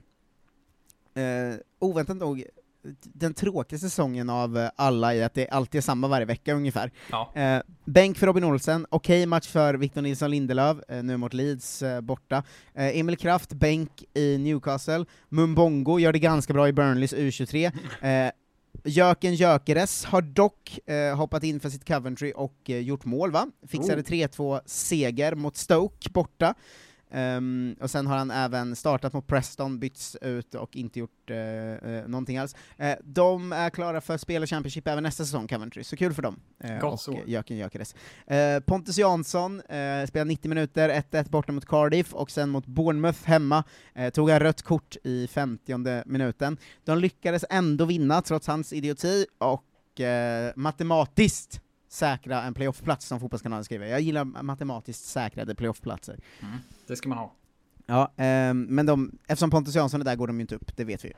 oväntat nog den tråkiga säsongen av alla, i att det alltid är samma varje vecka ungefär. Ja. Bänk för Robin Olsen, okej match för Victor Nilsson Lindelöf, nu mot Leeds borta. Emil Kraft, bänk i Newcastle. Mumbongo gör det ganska bra i Burnleys U23. Jöken Gyökeres har dock hoppat in för sitt Coventry och gjort mål, va? Fixade 3-2 seger mot Stoke borta. Och sen har han även startat mot Preston, bytts ut och inte gjort någonting alls. De är klara för spela Championship även nästa säsong, Coventry, så kul för dem. Och Jöken Gyökeres. Pontus Jansson spelade 90 minuter, 1-1 borta mot Cardiff, och sen mot Bournemouth hemma tog han rött kort i 50:e minuten. De lyckades ändå vinna trots hans idioti, och matematiskt säkra en playoffplats, som Fotbollskanalen skriver. Jag gillar matematiskt säkrade playoffplatser. Det ska man ha. Ja, men eftersom Pontus Jansson är där går de ju inte upp, det vet vi.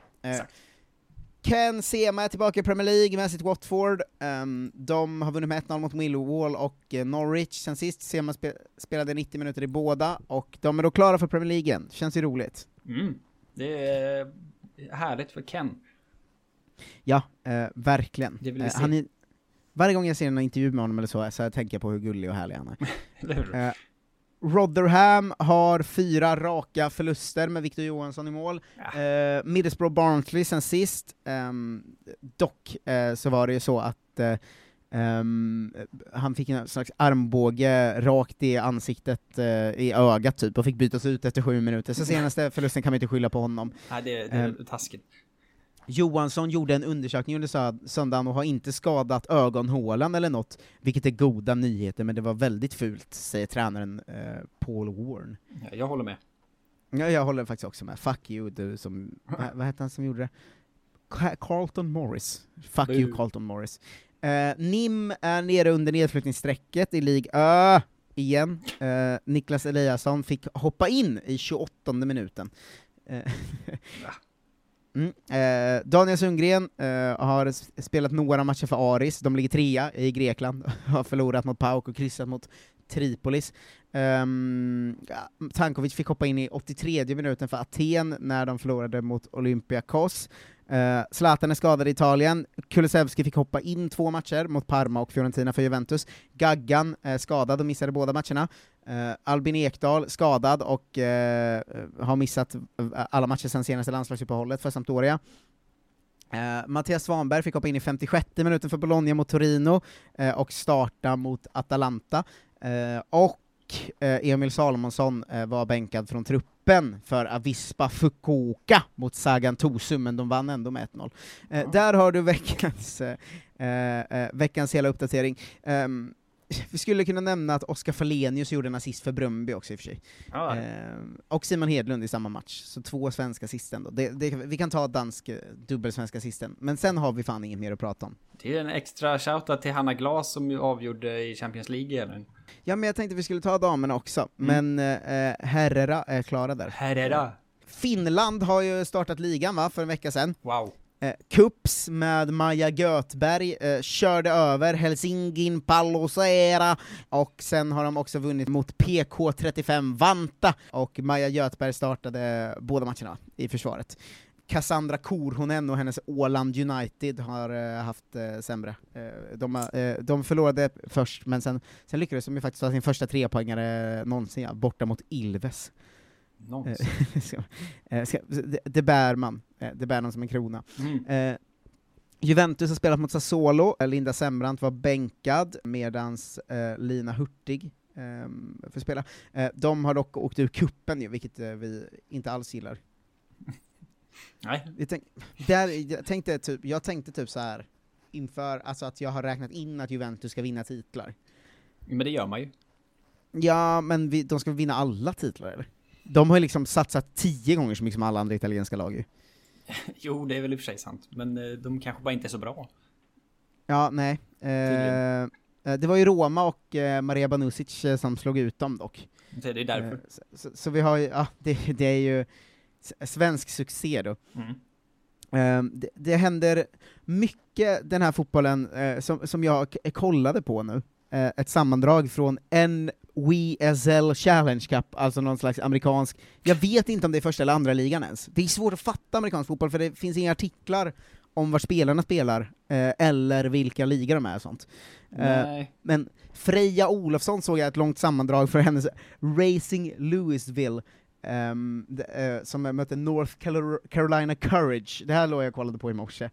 Ken Sema är tillbaka i Premier League med sitt Watford. De har vunnit med 1-0 mot Millwall och Norwich sen sist. Sema spelade 90 minuter i båda, och de är då klara för Premier League igen. Känns ju roligt. Det är härligt för Ken. Ja, verkligen. Det vill vi se. Varje gång jag ser en intervju med honom eller så tänker jag på hur gullig och härlig han är. Rotherham har 4 raka förluster med Victor Johansson i mål. Middlesbrough Barnsley sen sist. Dock så var det ju så att han fick en slags armbåge rakt i ansiktet, i ögat typ, och fick bytas ut efter 7 minuter. Så senaste förlusten kan man inte skylla på honom. Nej, det är taskigt. Johansson gjorde en undersökning under söndagen och har inte skadat ögonhålan eller något, vilket är goda nyheter, men det var väldigt fult, säger tränaren Paul Warren. Ja, jag håller med. Ja, jag håller faktiskt också med. Fuck you, du som... vad hette han som gjorde det? Carlton Morris. Fuck you, Carlton Morris. Nim är nere under nedflyttningsstrecket i Ligue igen. Niklas Eliasson fick hoppa in i 28:e minuten. Daniel Sundgren har spelat några matcher för Aris, de ligger 3 i Grekland, har förlorat mot PAOK och kryssat mot Tripolis. Tankovic fick hoppa in i 83:e minuten för Aten när de förlorade mot Olympiakos. Zlatan är skadad i Italien. Kulusevski fick hoppa in 2 matcher mot Parma och Fiorentina för Juventus. Gaggan är skadad och missade båda matcherna. Albin Ekdal skadad och har missat alla matcher sedan senaste landslagsuppehållet för Sampdoria. Mattias Svanberg fick hoppa in i 56:e minuten för Bologna mot Torino och starta mot Atalanta. Och Emil Salomonsson var bänkad från truppen för Avispa Fukuoka mot Sagan Tosu, men de vann ändå med 1-0. Där har du veckans hela uppdatering. Vi skulle kunna nämna att Oskar Falenius gjorde en assist för Bröndby också i och för sig. Och Simon Hedlund i samma match, så 2 svenska assisten då. Vi kan ta dansk dubbelsvenska assisten, men sen har vi fan inget mer att prata om. Det är en extra shoutout till Hanna Glas som ju avgjorde i Champions League eller? Ja, men jag tänkte vi skulle ta damerna också, men herrera är klara där. Herrera. Finland har ju startat ligan, va, för en vecka sedan. Wow. Kups med Maja Göthberg körde över Helsingin Palloseera, och sen har de också vunnit mot PK35 Vanta, och Maja Göthberg startade båda matcherna i försvaret. Cassandra Korhonen och hennes Åland United har haft sämre. De förlorade först, men sen lyckades de ju faktiskt ta sin första 3-poängare någonsin borta mot Ilves. Det bär man. Det bär någon som en krona. Juventus har spelat mot Sassuolo. Linda Sembrant var bänkad medans Lina Hurtig får spela. De har dock åkt ur kuppen, vilket vi inte alls gillar. Nej. Jag tänkte typ så här inför, alltså att jag har räknat in att Juventus ska vinna titlar. Men det gör man ju. Ja, men de ska vinna alla titlar, eller? De har ju liksom satsat 10 gånger så mycket som alla andra italienska lag ju. Jo, det är väl i och för sig sant. Men de kanske bara inte är så bra. Ja, nej. Det var ju Roma och Maria Banusic som slog ut dem dock. Det är därför. Så vi har ju, ja, det är ju svensk succé då. Det händer mycket den här fotbollen som jag kollade på nu. Ett sammandrag från NWSL Challenge Cup, alltså någon slags amerikansk, jag vet inte om det är första eller andra ligan ens. Det är svårt att fatta amerikansk fotboll för det finns inga artiklar om var spelarna spelar eller vilka ligor de är och sånt. Men Freja Olofsson såg jag ett långt sammandrag för hennes Racing Louisville som mötte North Carolina Courage. Det här låg jag kollade på i morse.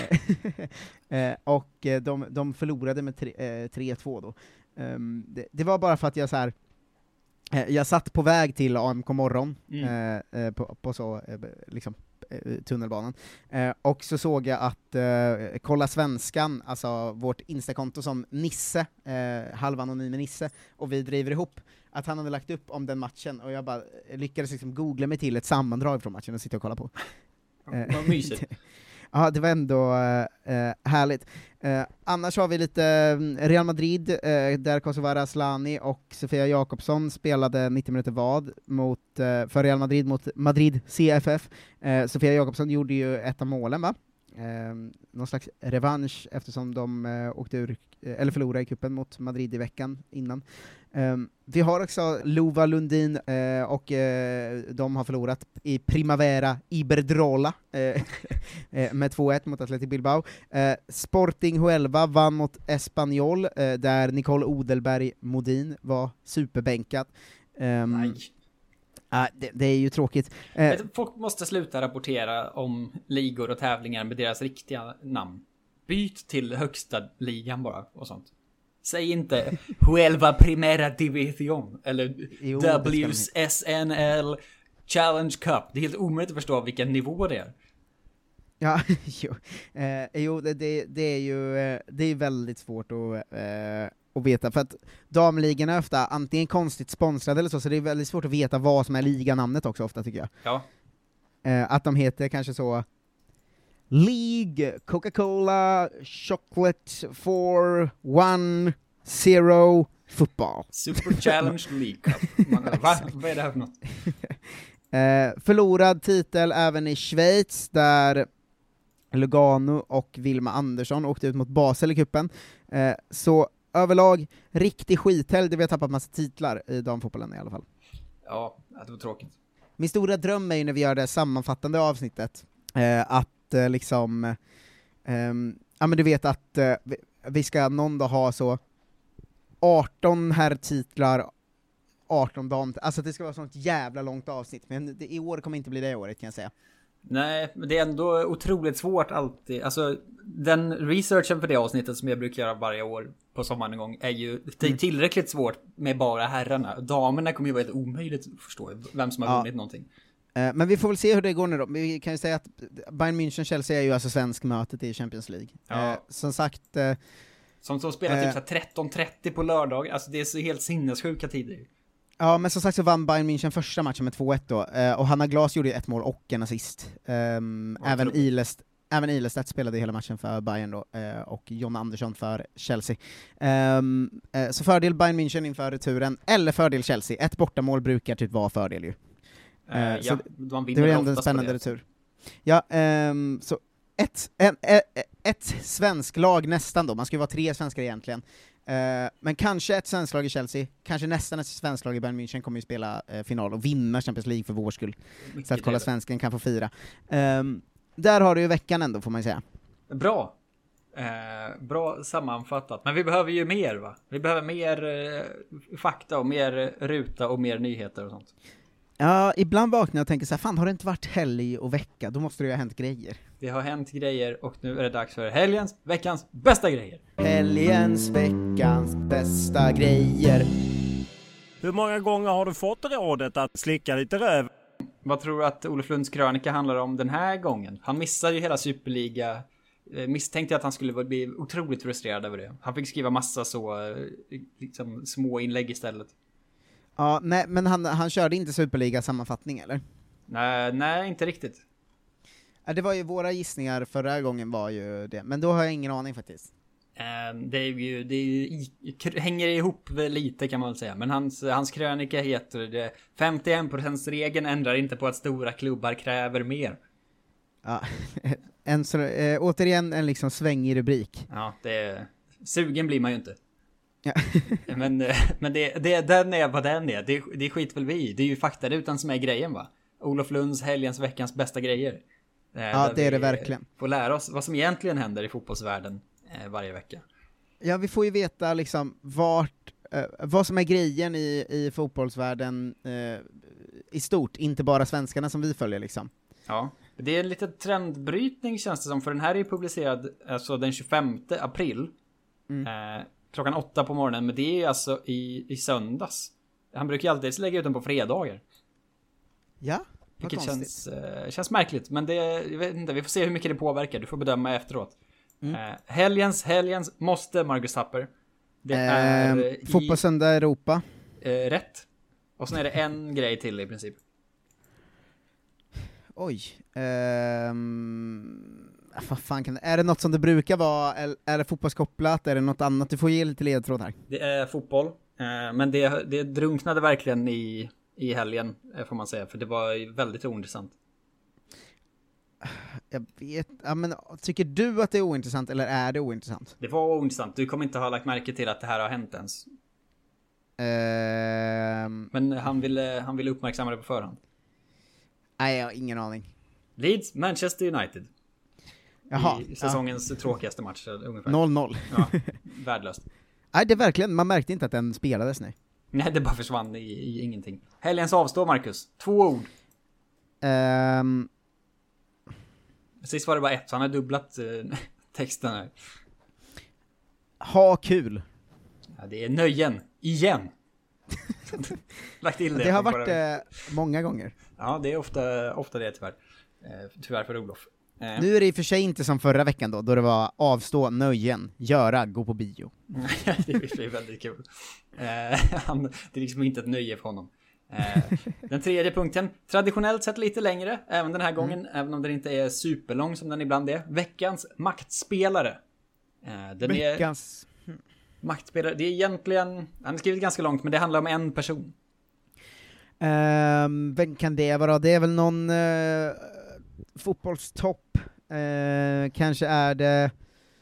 Och de förlorade med 3-2 då. Det var bara för att jag så här, jag satt på väg till AMK morgon på så liksom tunnelbanan. Och så såg jag att Kolla Svenskan, alltså vårt Instakonto som Nisse, halvanonyme Nisse, och vi driver ihop, att han hade lagt upp om den matchen, och jag bara lyckades liksom googla mig till ett sammandrag från matchen och sitta och kolla på. Vad mysigt. Ja, det var ändå härligt. Annars har vi lite Real Madrid, där Kosovare Asllani och Sofia Jakobsson spelade 90 minuter vad för Real Madrid mot Madrid CFF. Sofia Jakobsson gjorde ju ett av målen, va? Någon slags revansch eftersom de förlorade i kuppen mot Madrid i veckan innan. Vi har också Lova Lundin och de har förlorat i Primavera Iberdrola med 2-1 mot Athletic Bilbao. Sporting Huelva vann mot Espanyol där Nicole Odelberg Modin var superbänkad. Nej. Det är ju tråkigt. Folk måste sluta rapportera om ligor och tävlingar med deras riktiga namn. Byt till högsta ligan bara och sånt. Säg inte Huelva Primera Division eller WSNL Challenge Cup. Det är helt omöjligt att förstå vilken nivå det är. Ja, det är väldigt svårt att veta, för att damligorna är ofta antingen konstigt sponsrade eller så det är väldigt svårt att veta vad som är liganamnet också ofta, tycker jag. Ja. Att de heter kanske så League Coca-Cola Chocolate 4-1-0 Football. Super Challenge League Cup. Vad är det här för något? Förlorad titel även i Schweiz, där Lugano och Vilma Andersson åkte ut mot Basel i kuppen. Så överlag riktig skithelg, där vi har tappat massa titlar i damfotbollen i alla fall. Ja, det var tråkigt. Min stora dröm är ju när vi gör det sammanfattande avsnittet att liksom ja, men du vet att vi ska någon dag ha så 18 här titlar, 18 dam, alltså det ska vara sånt jävla långt avsnitt, men i år kommer inte bli det året, kan jag säga. Nej, men det är ändå otroligt svårt alltid. Alltså, den researchen för det avsnittet som jag brukar göra varje år på sommaren en gång är ju tillräckligt svårt med bara herrarna. Damerna kommer ju vara helt omöjligt att förstå vem som har vunnit någonting. Men vi får väl se hur det går nu då. Vi kan ju säga att Bayern München-Chelsea är ju alltså svensk mötet i Champions League. Som sagt... som spelar typ 13:30 på lördag. Alltså det är så helt sinnessjuka tider. Ja, men som sagt så vann Bayern München första matchen med 2-1 då. Och Hanna Glas gjorde ett mål och en assist. Även Ilestedt spelade hela matchen för Bayern då, och John Andersson för Chelsea. Så fördel Bayern München inför returen, eller fördel Chelsea. Ett bortamål brukar typ vara fördel ju. Så det var ändå en spännande retur. Ja, så ett svensk lag nästan då. Man ska ju vara 3 svenskar egentligen. Men kanske ett svensk lag i Chelsea, kanske nästan ett svensk lag i Bayern München kommer ju spela final och vinna Champions League för vår skull. Så att Kolla Svensken kan få fira. Där har du ju veckan ändå, får man säga. Bra. Bra sammanfattat. Men vi behöver ju mer, va? Vi behöver mer fakta och mer ruta och mer nyheter och sånt. Ja, ibland vaknar jag och tänker så här, fan, har det inte varit helg och vecka? Då måste det ju ha hänt grejer. Det har hänt grejer och nu är det dags för veckans bästa grejer. Veckans bästa grejer. Hur många gånger har du fått rådet att slicka lite röv? Vad tror du att Olof Lunds krönika handlar om den här gången? Han missade ju hela Superliga. Misstänkte att han skulle bli otroligt frustrerad över det. Han fick skriva massa så liksom, små inlägg istället. Ja, nej, men han körde inte Superliga-sammanfattning, eller? Nej, inte riktigt. Ja, det var ju våra gissningar förra gången var ju det, men då har jag ingen aning faktiskt. Det hänger ihop lite kan man väl säga. Men hans krönika heter det 51%-regeln ändrar inte på att stora klubbar kräver mer. Ja, återigen en liksom svängig rubrik. Ja, sugen blir man ju inte. Ja. men den är vad den är. Det skit väl vi. Det är ju faktarutan som är grejen, va? Olof Lunds helgens veckans bästa grejer. Ja, det är det verkligen. Får lära oss vad som egentligen händer i fotbollsvärlden varje vecka. Ja, vi får ju veta liksom vad som är grejen i fotbollsvärlden i stort, inte bara svenskarna som vi följer liksom. Ja, det är en liten trendbrytning känns det som, för den här är publicerad alltså den 25 april klockan 8 på morgonen, men det är alltså i söndags. Han brukar ju alltid lägga ut den på fredagar. Ja, vilket känns märkligt, men jag vet inte, vi får se hur mycket det påverkar. Du får bedöma efteråt. Helgens måste Marcus Tapper. Det är Fotbollssöndag Europa. Rätt. Och sen är det en grej till i princip. Oj. Vad fan är det något som det brukar vara? Är det fotbollskopplat? Är det något annat? Du får ge lite ledtråd här. Det är fotboll. Men det drunknade verkligen i helgen, får man säga. För det var väldigt ointressant. Jag vet, ja, men tycker du att det är ointressant eller är det ointressant? Det var ointressant, du kommer inte ha lagt märke till att det här har hänt ens. Men han ville uppmärksamma det på förhand. Nej, jag har ingen aning. Leeds, Manchester United. Jaha, i säsongens tråkigaste match ungefär. 0-0. Ja, värdelöst. Nej, det är verkligen, man märkte inte att den spelades nu. Nej, det bara försvann i ingenting. Helgens avstå, Marcus. 2 ord. Sist var det bara 1, så han har dubblat texten här. Ha kul. Ja, det är nöjen. Igen. Lagt till det. Det har varit många gånger. Ja, det är ofta det tyvärr. Tyvärr för Olof. Nu är det i och för sig inte som förra veckan då det var avstå, nöjen, göra, gå på bio. Det är väldigt kul. Det är liksom inte ett nöje för honom. Den tredje punkten, traditionellt sett lite längre, även den här gången, även om den inte är superlång som den ibland är. Veckans maktspelare. Veckans maktspelare, det är egentligen, han har skrivit ganska långt, men det handlar om en person. Vem kan det vara? Det är väl någon fotbollstopp. Kanske är det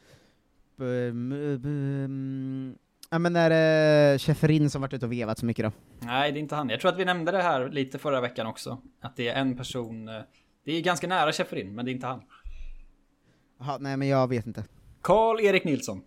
ja, men är det Schäferin som varit ute och vevat så mycket då? Nej, det är inte han. Jag tror att vi nämnde det här lite förra veckan också. Att det är en person. Det är ganska nära Schäferin, men det är inte han. Jaha, nej, men jag vet inte. Karl-Erik Nilsson.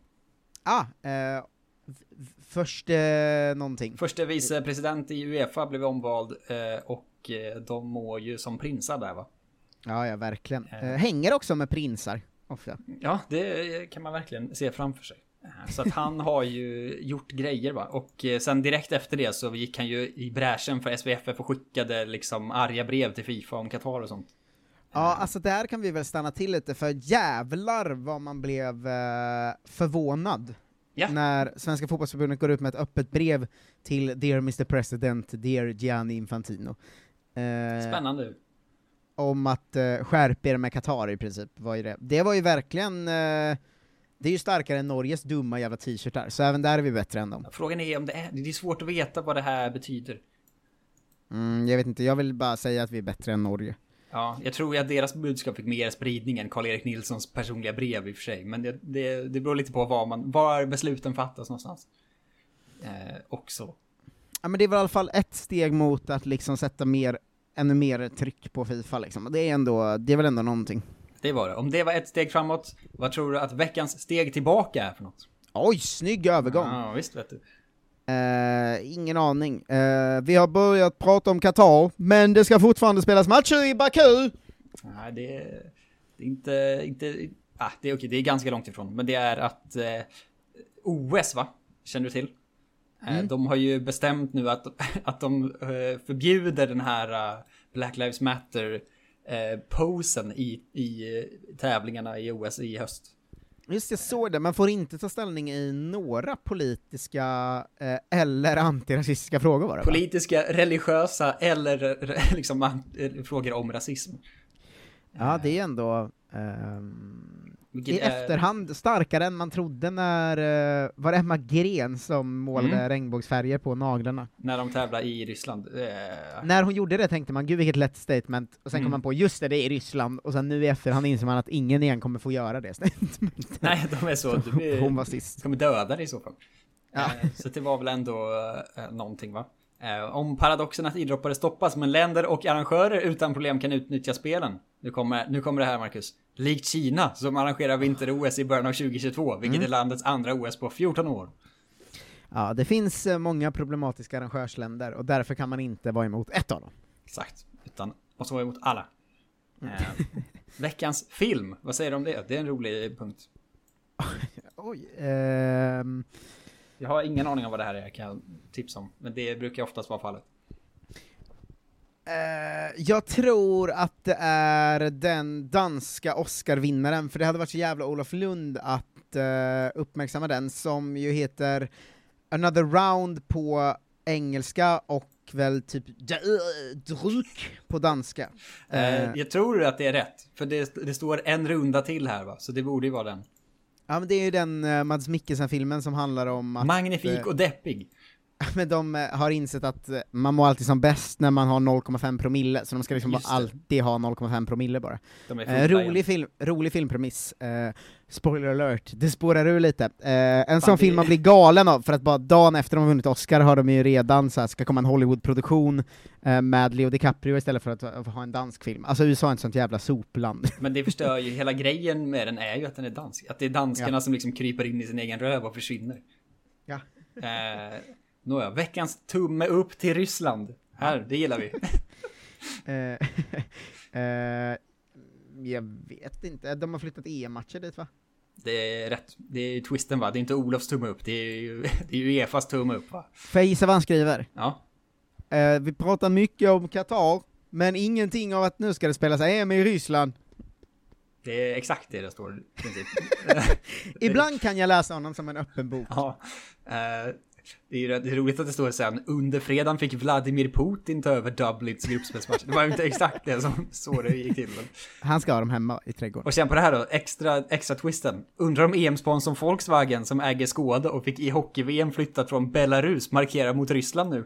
Förste vicepresident i UEFA blev omvald och de mår ju som prinsar där, va? Ja, verkligen. Hänger också med prinsar ofta. Ja, det kan man verkligen se framför sig. Så att han har ju gjort grejer, va? Och sen direkt efter det så gick han ju i bräschen för SVFF och skickade liksom arga brev till FIFA om Qatar och sånt. Ja, alltså där kan vi väl stanna till lite, för jävlar vad man blev förvånad. Ja. När Svenska fotbollsförbundet går ut med ett öppet brev till Dear Mr. President, Dear Gianni Infantino. Spännande. Om att skärpa er med Qatar i princip. Det var ju verkligen... det är ju starkare än Norges dumma jävla t-shirtar, så även där är vi bättre än dem. Frågan är om det är svårt att veta vad det här betyder. Jag vet inte, jag vill bara säga att vi är bättre än Norge. Ja, jag tror att deras budskap fick mer spridning än Karl-Erik Nilssons personliga brev i och för sig. Men det beror lite på var besluten fattas någonstans. Också. Ja, men det är väl i alla fall ett steg mot att liksom sätta ännu mer tryck på FIFA liksom. Och det är väl ändå någonting. Det var det. Om det var ett steg framåt, vad tror du att veckans steg tillbaka är för något? Oj, snygg övergång. Ja, visst vet du. Ingen aning. Vi har börjat prata om Qatar, men det ska fortfarande spelas matcher i Baku. Nej, det är inte det är okej, det är ganska långt ifrån, men det är att OS, va? Känner du till? De har ju bestämt nu att de förbjuder den här Black Lives Matter posen i tävlingarna i OS i höst. Just jag såg det, man får inte ta ställning i några politiska eller antirasistiska frågor var det, politiska, religiösa eller liksom frågor om rasism. Ja, det är ändå i efterhand starkare än man trodde när var det Emma Gren som målade regnbågsfärger på naglarna. När de tävlade i Ryssland. När hon gjorde det tänkte man, gud vilket lätt statement. Och sen kom man på, just det är i Ryssland. Och sen nu i efterhand inser man att ingen igen kommer få göra det statement. Nej, de är så. Hon var sist. De kommer döda det i så fall. Ja. Så det var väl ändå någonting, va? Om paradoxen att idrottare stoppas, men länder och arrangörer utan problem kan utnyttja spelen. Nu kommer det här, Marcus. Likt Kina som arrangerar vinter-OS i början av 2022, vilket är landets andra OS på 14 år. Ja, det finns många problematiska arrangörsländer och därför kan man inte vara emot ett av dem. Exakt, utan måste vara emot alla. Veckans film, vad säger du om det? Det är en rolig punkt. Oj, jag har ingen aning om vad det här är, jag kan tipsa om. Men det brukar oftast vara fallet. Jag tror att det är den danska Oscar-vinnaren, för det hade varit så jävla Olof Lund att uppmärksamma den, som ju heter Another Round på engelska och väl typ Dryck på danska. Jag tror att det är rätt, för det står en runda till här, va? Så det borde ju vara den. Ja, men det är ju den Mads Mikkelsen-filmen som handlar om att... Magnifik och deppig. Men de har insett att man må alltid som bäst när man har 0,5 promille, så de ska liksom alltid ha 0,5 promille bara. Rolig filmpremiss. Spoiler alert, det spårar ur lite. En sån film man blir galen av, för att bara dagen efter de har vunnit Oscar har de ju redan så här, ska komma en Hollywood-produktion med Leo DiCaprio istället för att ha en dansk film. Alltså USA är ett sånt jävla sopland. Men det förstör ju, hela grejen med den är ju att den är dansk. Att det är danskarna som liksom kryper in i sin egen röv och försvinner. Ja. Nåja, veckans tumme upp till Ryssland. Här, det gillar vi. Jag vet inte, de har flyttat EM-matcher dit, va? Det är rätt, det är ju twisten, va? Det är inte Olofs tumme upp, det är ju EFAs tumme upp, va? Får jag gissa vad han skriver? Ja. Vi pratar mycket om Qatar, men ingenting av att nu ska det spelas EM i Ryssland. Det är exakt det står i princip. Ibland kan jag läsa honom som en öppen bok. Ja. Det är roligt att det står sen, under fredagen fick Vladimir Putin ta över Dublins gruppspelsmatch. Det var ju inte exakt det som så det gick till. Men... Han ska ha dem hemma i trädgården. Och sen på det här då, extra twisten. Undrar om EM-sponsorn Volkswagen som äger Skoda och fick i hockey-VM flyttat från Belarus markera mot Ryssland nu.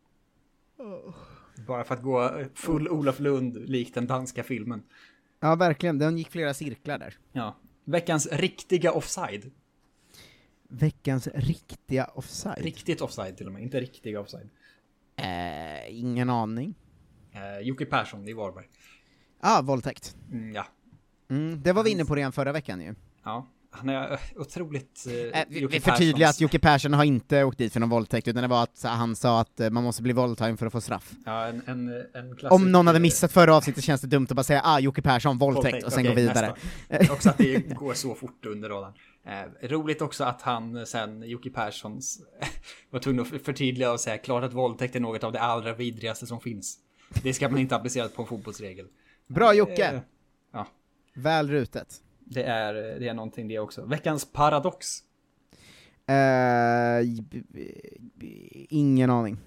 Bara för att gå full Olof Lund likt den danska filmen. Ja, verkligen. Den gick flera cirklar där. Ja. Veckans riktiga offside. Veckans riktiga offside? Riktigt offside till och med, inte riktiga offside. Ingen aning. Jocke Persson i Varberg. Våldtäkt. Ja. Det var vi inne på redan förra veckan ju. Ja, han är otroligt... vi förtydligar att Jocke Persson har inte åkt dit för någon våldtäkt, utan det var att han sa att man måste bli våldtagen för att få straff. Ja, en klassisk... Om någon hade missat förra avsnittet känns det dumt att bara säga Jocke Persson, våldtäkt och sen gå vidare. Också att det går så fort under radarn. Roligt också att han sen, Jocke Perssons, var tvungen att förtydliga och säga klart att våldtäkt är något av det allra vidrigaste som finns. Det ska man inte applicera på en fotbollsregel. Bra Jocke! Ja. Väl rutet. Det är någonting det också. Veckans paradox. Ingen aning.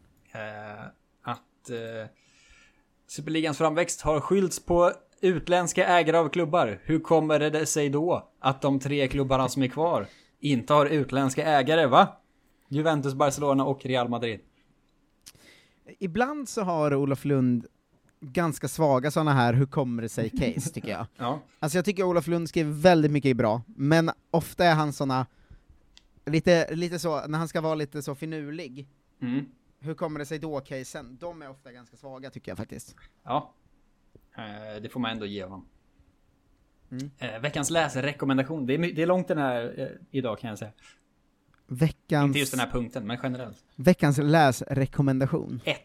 Att Superligans framväxt har skyllts på utländska ägare av klubbar. Hur kommer det sig då att de 3 klubbarna som är kvar inte har utländska ägare, va? Juventus, Barcelona och Real Madrid. Ibland så har Olof Lund ganska svaga sådana här hur kommer det sig case, tycker jag. Ja. Alltså jag tycker Olof Lund skriver väldigt mycket bra, men ofta är han såna lite så, när han ska vara lite så finurlig. Hur kommer det sig då casen? De är ofta ganska svaga, tycker jag faktiskt. Ja. Det får man ändå ge honom. Veckans läsrekommendation. Det är långt den här idag, kan jag säga. Inte just den här punkten, men generellt. Veckans läsrekommendation. 1.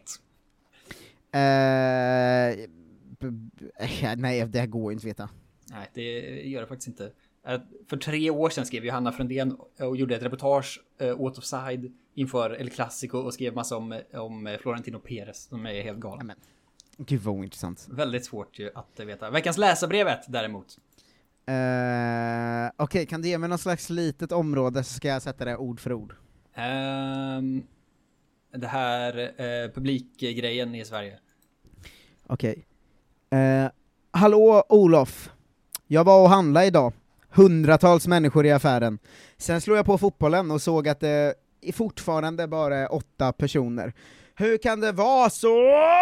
Nej, det här går ju inte att veta. Nej, det gör det faktiskt inte. För 3 år sedan skrev Johanna Frundén och gjorde ett reportage åt Offside inför El Clasico och skrev massa om Florentino Perez. De är helt galna. Gud vad intressant. Väldigt svårt ju att veta. Veckans läsarbrevet däremot. Okej, kan du ge mig någon slags litet område så ska jag sätta det ord för ord. Det här publikgrejen i Sverige. Okej. Hallå Olof. Jag var och handlade idag. Hundratals människor i affären. Sen slog jag på fotbollen och såg att det är fortfarande bara 8 personer. Hur kan det vara så?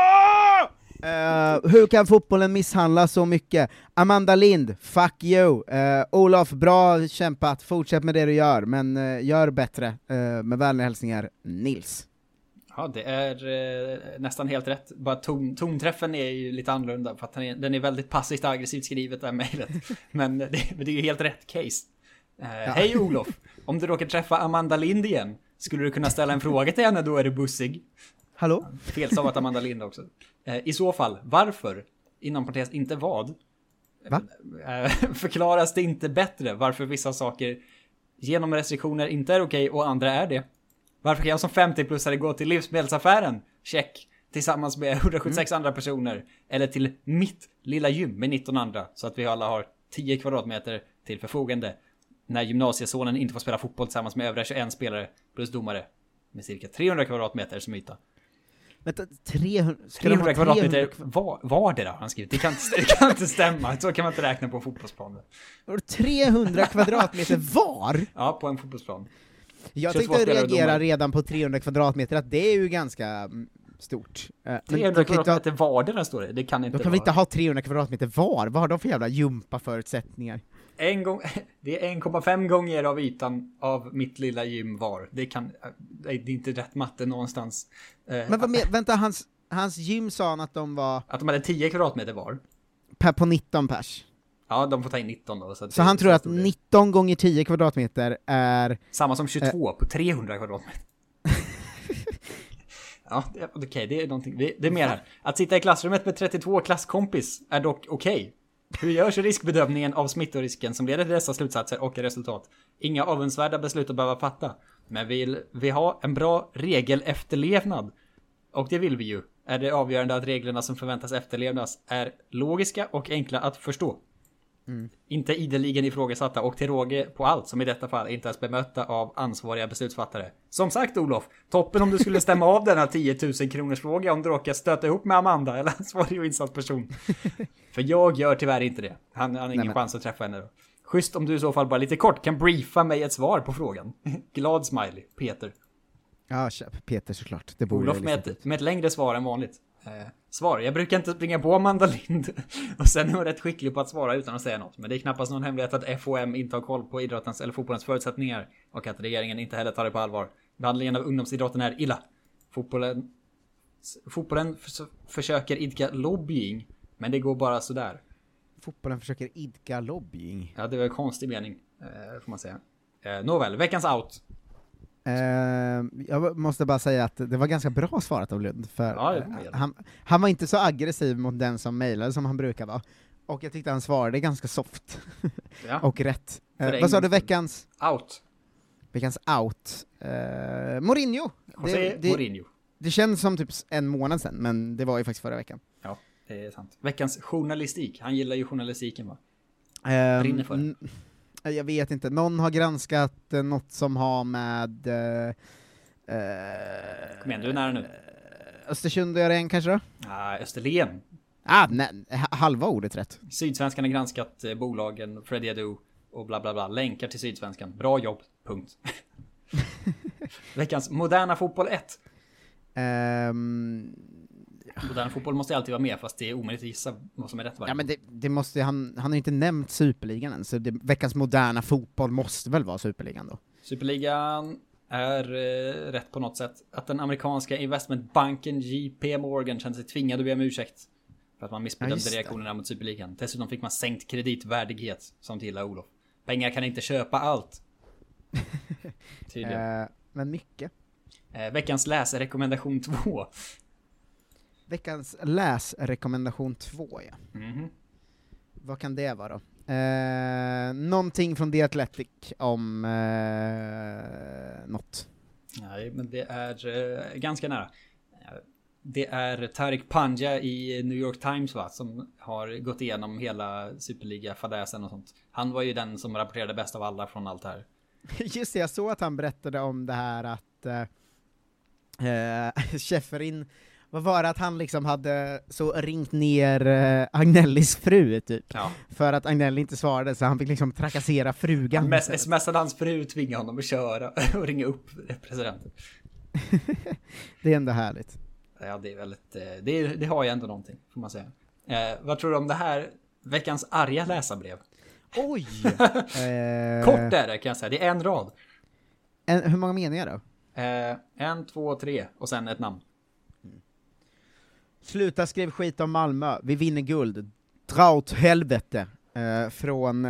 Hur kan fotbollen misshandla så mycket? Amanda Lind, fuck you. Olof, bra kämpat. Fortsätt med det du gör, men gör bättre. Med vänliga hälsningar, Nils. Ja, det är nästan helt rätt. Bara tonträffen är ju lite annorlunda för att den är väldigt passivt aggressivt skrivet det här mejlet. Men det är ju helt rätt case. Hej Olof, om du råkar träffa Amanda Lind igen, skulle du kunna ställa en fråga till henne, då är du bussig. Hallå? Felstavat Amanda Lind också. I så fall, varför? Inom parentes, inte vad? Va? Förklaras det inte bättre varför vissa saker genom restriktioner inte är okej och andra är det? Varför kan jag som 50-plussare gå till livsmedelsaffären? Check. Tillsammans med 176 andra personer. Eller till mitt lilla gym med 19 andra. Så att vi alla har 10 kvadratmeter till förfogande. När gymnasiesonen inte får spela fotboll tillsammans med övriga 21 spelare plus domare. Med cirka 300 kvadratmeter som yta. Vänta, 300 kvadratmeter var det då han skrivit? Det kan inte stämma. Så kan man inte räkna på en fotbollsplan. 300 kvadratmeter var? Ja, på en fotbollsplan. Jag tänkte reagera redan på 300 kvadratmeter att det är ju ganska stort. 300 kvadratmeter var det där står det. Det kan inte. Då kan vi inte ha 300 kvadratmeter var. Vad har de för jävla jumpa-förutsättningar? Det är 1,5 gånger av ytan av mitt lilla gym var. Det är inte rätt matte någonstans. Men vad vänta, hans gym sa han att de var... Att de hade 10 kvadratmeter var. På 19 pers. Ja, de får ta in 19 då. Så han tror att 19 gånger 10 kvadratmeter är... Samma som 22 på 300 kvadratmeter. Ja, okej, det är någonting. Det är mer här. Att sitta i klassrummet med 32 klasskompis är dock okej. Hur görs riskbedömningen av smittorisken som leder till dessa slutsatser och resultat? Inga avundsvärda beslut att behöva fatta. Men vill vi ha en bra regelefterlevnad? Och det vill vi ju. Är det avgörande att reglerna som förväntas efterlevnas är logiska och enkla att förstå. Inte ideligen ifrågasatta och till råge på allt som i detta fall inte ens bemötta av ansvariga beslutsfattare. Som sagt Olof, toppen om du skulle stämma av denna 10 000 kronors fråga om du råkar stöta ihop med Amanda eller ansvarig och insatt person. För jag gör tyvärr inte det. Han har ingen chans att träffa henne då. Schysst om du i så fall bara lite kort kan briefa mig ett svar på frågan. Glad smiley, Peter. Ja, Peter såklart. Det borde Olof med ett längre svar än vanligt. Svar. Jag brukar inte springa på Amanda Lind. Och sen är hon rätt skicklig på att svara utan att säga något. Men det är knappast någon hemlighet att FOM inte har koll på idrottens eller fotbollens förutsättningar. Och att regeringen inte heller tar det på allvar. Behandlingen av ungdomsidrotten är illa. Fotbollen försöker idka lobbying. Men det går bara sådär. Fotbollen försöker idka lobbying? Ja, det var en konstig mening. Får man säga. Nåväl, veckans out. Jag måste bara säga att det var ganska bra svarat av Lund, för han var inte så aggressiv mot den som mejlade som han brukar vara, och jag tyckte han svarade ganska soft och rätt. Vad sa du, veckans out? Veckans out. Mourinho. Mourinho. Det känns som typ en månad sedan, men det var ju faktiskt förra veckan. Ja, det är sant. Veckans journalistik. Han gillar ju journalistiken, va? Brinner för. Jag vet inte. Någon har granskat något som har med... Kom igen, du är nära nu. Östersund gör en kanske då? Österlen. Nej, halva ordet rätt. Sydsvenskan har granskat bolagen, Freddie Adu och bla bla bla. Länkar till Sydsvenskan. Bra jobb, punkt. Veckans moderna fotboll 1. Modern fotboll måste alltid vara med, fast det är omöjligt att gissa vad som är rätt. Ja, men det måste, han har inte nämnt Superligan än, så veckans moderna fotboll måste väl vara Superligan då? Superligan är rätt på något sätt. Att den amerikanska investmentbanken JP Morgan kände sig tvingad att be om ursäkt för att man missbedömde reaktionerna mot Superligan. Dessutom fick man sänkt kreditvärdighet, som till Olof. Pengar kan inte köpa allt. Tydligen. Men mycket. Veckans läsrekommendation 2. Veckans läsrekommendation 2, ja. Vad kan det vara då? Någonting från The Athletic om något. Nej, men det är ganska nära. Det är Tariq Panja i New York Times, va, som har gått igenom hela Superliga-fadäsen och sånt. Han var ju den som rapporterade bäst av alla från allt här. Just det, jag såg att han berättade om det här att Schäferin, vad var det att han liksom hade så ringt ner Agnellis fru typ, för att Agnelli inte svarade, så han fick liksom trakassera frugan. Han smsade hans fru, tvingade honom att köra och ringa upp presidenten. Det är ändå härligt. Ja, det är väldigt, det har ju ändå någonting, får man säga. Vad tror du om det här veckans arga läsarbrev? Oj! Kort är det, kan jag säga. Det är en rad. Hur många meningar då? 1, 2, 3 och sen ett namn. Sluta skriv skit om Malmö, vi vinner guld. Dra åt helvete. Från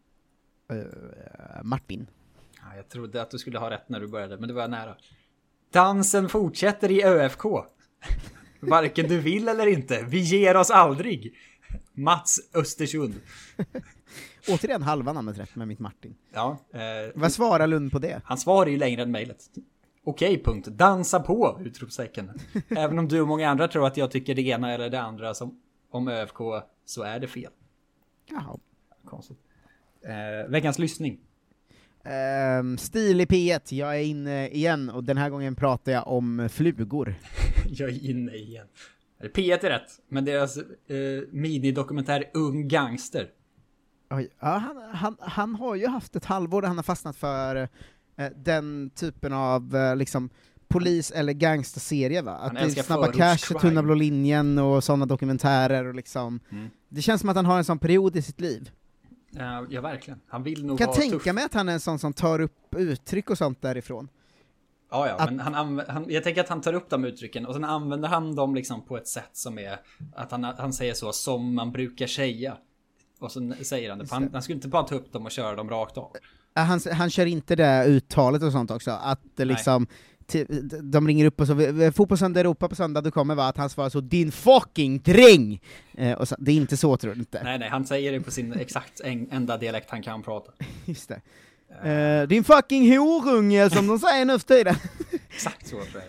Martin. Ja, jag trodde att du skulle ha rätt när du började, men det var nära. Dansen fortsätter i ÖFK. Varken du vill eller inte. Vi ger oss aldrig. Mats Östersund. Återigen halva namnet rätt med mitt Martin. Ja. Vad svarar Lund på det? Han svarar ju längre än mejlet. Okej, punkt. Dansa på, utropstecken. Även om du och många andra tror att jag tycker det ena eller det andra som om ÖFK, så är det fel. Jaha. Konstigt. Veckans lyssning. Stil i P1, jag är inne igen och den här gången pratar jag om flugor. Jag är inne igen. P1 är rätt, men deras mini-dokumentär Ung Gangster. Oj, ja, han har ju haft ett halvår där han har fastnat för den typen av liksom polis- eller gangsterserie, va? Att det är Snabba Cash, Tunna blå linjen och sådana dokumentärer och liksom. Det känns som att han har en sån period i sitt liv. Ja, verkligen. Han vill nog kan vara tänka tuff. Mig att han är en sån som tar upp uttryck och sånt därifrån. Ja, men jag tänker att han tar upp de uttrycken och sen använder han dem liksom på ett sätt som är att han säger så som man brukar säga. Och så säger han det. Han skulle inte bara ta upp dem och köra dem rakt av. Han kör inte det uttalet och sånt också, att det liksom de ringer upp och så, fotbollssöndag Europa på söndag, du kommer, va, att han svarar så, din fucking dräng! Och så, det är inte så, tror du inte? Nej, han säger det på sin exakt enda dialekt han kan prata. Just det. Din fucking horunge, som de säger nu för tiden. Exakt så, tror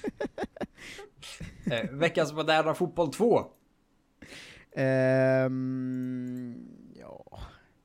jag. Veckans moderna fotboll 2. Ja.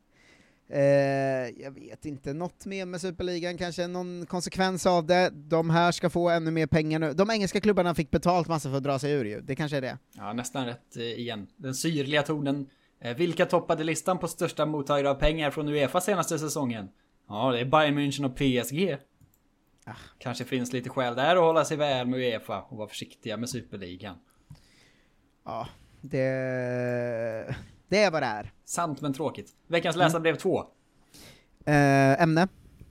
Jag vet inte, något mer med Superligan, kanske någon konsekvens av det. De här ska få ännu mer pengar nu. De engelska klubbarna fick betalt massa för att dra sig ur ju. Det kanske är det. Ja, nästan rätt igen. Den syrliga tonen. Vilka toppade listan på största mottagare av pengar från UEFA senaste säsongen? Ja, det är Bayern München och PSG. Kanske finns lite skäl där att hålla sig väl med UEFA och vara försiktiga med Superligan. Ja, det är vad det är. Sant men tråkigt. Veckans läsarbrev 2. Ämne?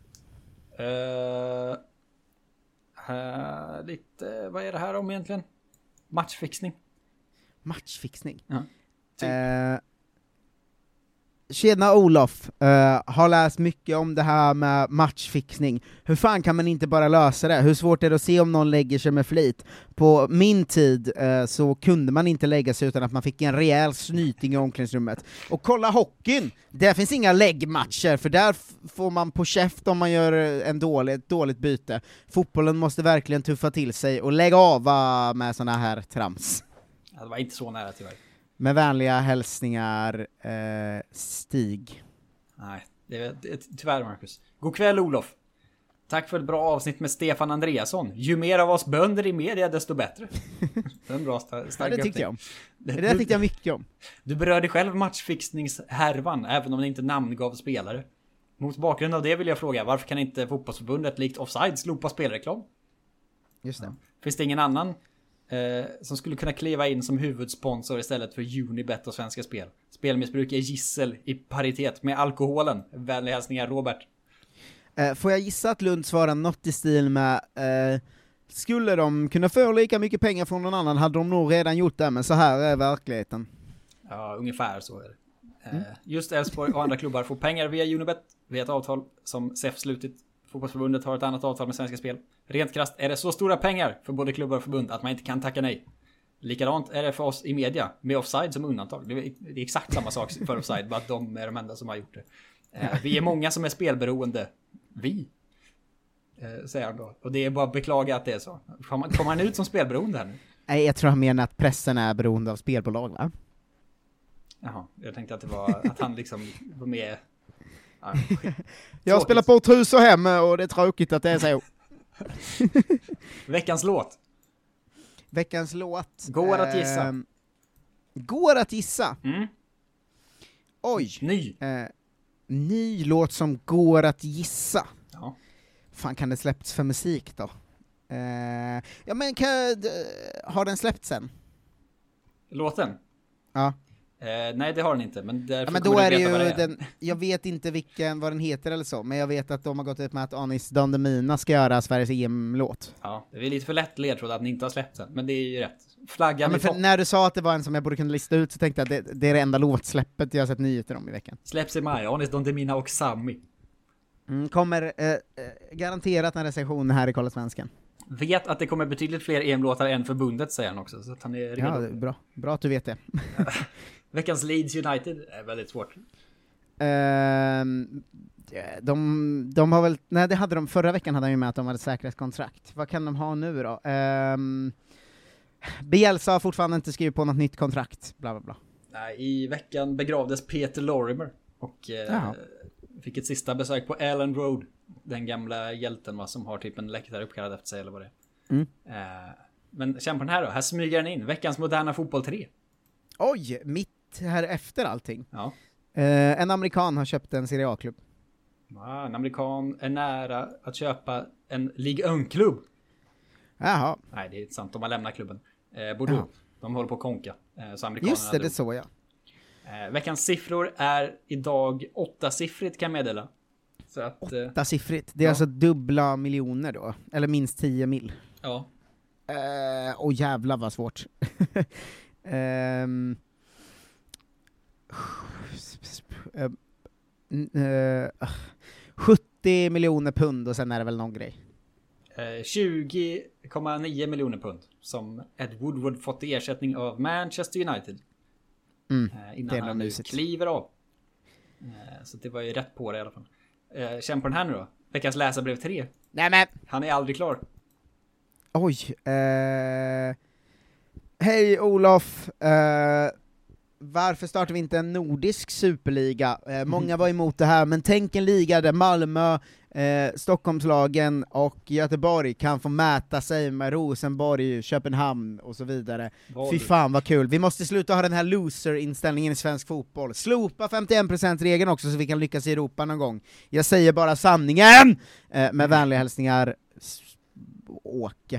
Lite, vad är det här om egentligen? Matchfixning. Matchfixning? Ja. Typ. Tjena Olof, har läst mycket om det här med matchfixning. Hur fan kan man inte bara lösa det? Hur svårt är det att se om någon lägger sig med flit? På min tid så kunde man inte lägga sig utan att man fick en rejäl snyting i omklädningsrummet. Och kolla hockeyn! Där finns inga läggmatcher, för där får man på käft om man gör ett dåligt byte. Fotbollen måste verkligen tuffa till sig och lägga av med såna här trams. Ja, det var inte så nära tyvärr. Med vänliga hälsningar, Stig. Nej, det är tyvärr, Marcus. God kväll, Olof. Tack för ett bra avsnitt med Stefan Andreasson. Ju mer av oss bönder i media, desto bättre. Det är en bra stark det tyckte jag om. Det tyckte jag mycket om. Du berörde själv matchfixningshärvan, även om det inte namngav spelare. Mot bakgrund av det vill jag fråga, varför kan inte fotbollsförbundet likt Offside slopa spelreklam? Just det. Finns det ingen annan som skulle kunna kliva in som huvudsponsor istället för Unibet och Svenska Spel? Spelmissbruk är gissel i paritet med alkoholen. Vänliga hälsningar, Robert. Får jag gissa att Lund svarar något i stil med skulle de kunna få lika mycket pengar från någon annan hade de nog redan gjort det, men så här är verkligheten. Ja, ungefär så är det. Just Elfsborg och andra klubbar får pengar via Unibet, via ett avtal som SEF slutit. Fotbollsförbundet har ett annat avtal med Svenska Spel. Rent krasst är det så stora pengar för både klubbar och förbund att man inte kan tacka nej. Likadant är det för oss i media, med Offside som undantag. Det är exakt samma sak för Offside, bara att de är de enda som har gjort det. Vi är många som är spelberoende. Säger han då. Och det är bara att beklaga att det är så. Kommer han ut som spelberoende här nu? Nej, jag tror han menar att pressen är beroende av spelbolag, va? Jaha, jag tänkte att det var att han liksom var med... Ja, jag spelar på ett hus och hem och det är tråkigt att det är så. Veckans låt. Veckans låt. Går att gissa. Går att gissa. Oj. Ny. Ny låt som går att gissa. Ja. Fan, kan det släppts för musik då? Ja, men har den släppts sen? Låten? Ja. Nej, det har den inte, men därför men då är det ju den, jag vet inte vad den heter eller så, men jag vet att de har gått ut med att Anis Don Demina ska göra Sveriges EM-låt. Ja, det är lite för lätt ledtråd att ni inte har släppt den, men det är ju rätt. Flaggan men för när du sa att det var en som jag borde kunna lista ut så tänkte jag att det är det enda låtsläppet jag har sett nyheter om i veckan. Släpps i maj, Anis Don Demina och Sammy. Kommer garanterat en recension här i Kolla Svensken. Vet att det kommer betydligt fler EM-låtar än förbundet, säger han också, så att han är redo. Ja, det är bra att du vet det. Veckans Leeds United är väldigt svårt. De har väl, nej det hade de förra veckan, hade de ju med att de hade säkerhetskontrakt. Vad kan de ha nu då? Bielsa har fortfarande inte skrivit på något nytt kontrakt, bla bla bla. Nej, i veckan begravdes Peter Lorimer och fick ett sista besök på Ellen Road, den gamla hjälten, va, som har typ en läktare uppkallad efter sig eller vad det är. Men känn på den här då, här smyger den in, veckans moderna fotboll 3. Oj, mitt här efter allting. Ja. En amerikan har köpt en Serie A-klubb. En amerikan är nära att köpa en Ligue 1-klubb. Jaha. Nej, det är inte sant, de har lämnat klubben. Bordeaux, de håller på att konka. Så just det, det så ja. Veckans siffror är idag 8-siffrigt, kan jag meddela. Så att, 8-siffrigt, det är alltså dubbla miljoner då, eller minst 10 mil. Ja. Jävlar vad svårt. 70 miljoner pund och sen är det väl någon grej. 20,9 miljoner pund som Ed Woodward fått i ersättning av Manchester United. Innan han nu kliver av. Så det var ju rätt på det i alla fall. Känn på den här nu då. Veckans läsarbrev 3. Nej men. Han är aldrig klar. Oj. Hej Olof. Varför startar vi inte en nordisk superliga? Många var emot det här, men tänk en liga där Malmö, Stockholmslagen och Göteborg kan få mäta sig med Rosenborg, Köpenhamn och så vidare. Fy fan vad kul. Vi måste sluta ha den här loser-inställningen i svensk fotboll. Slopa 51%-regeln också så vi kan lyckas i Europa någon gång. Jag säger bara sanningen! Med vänliga hälsningar, Åke.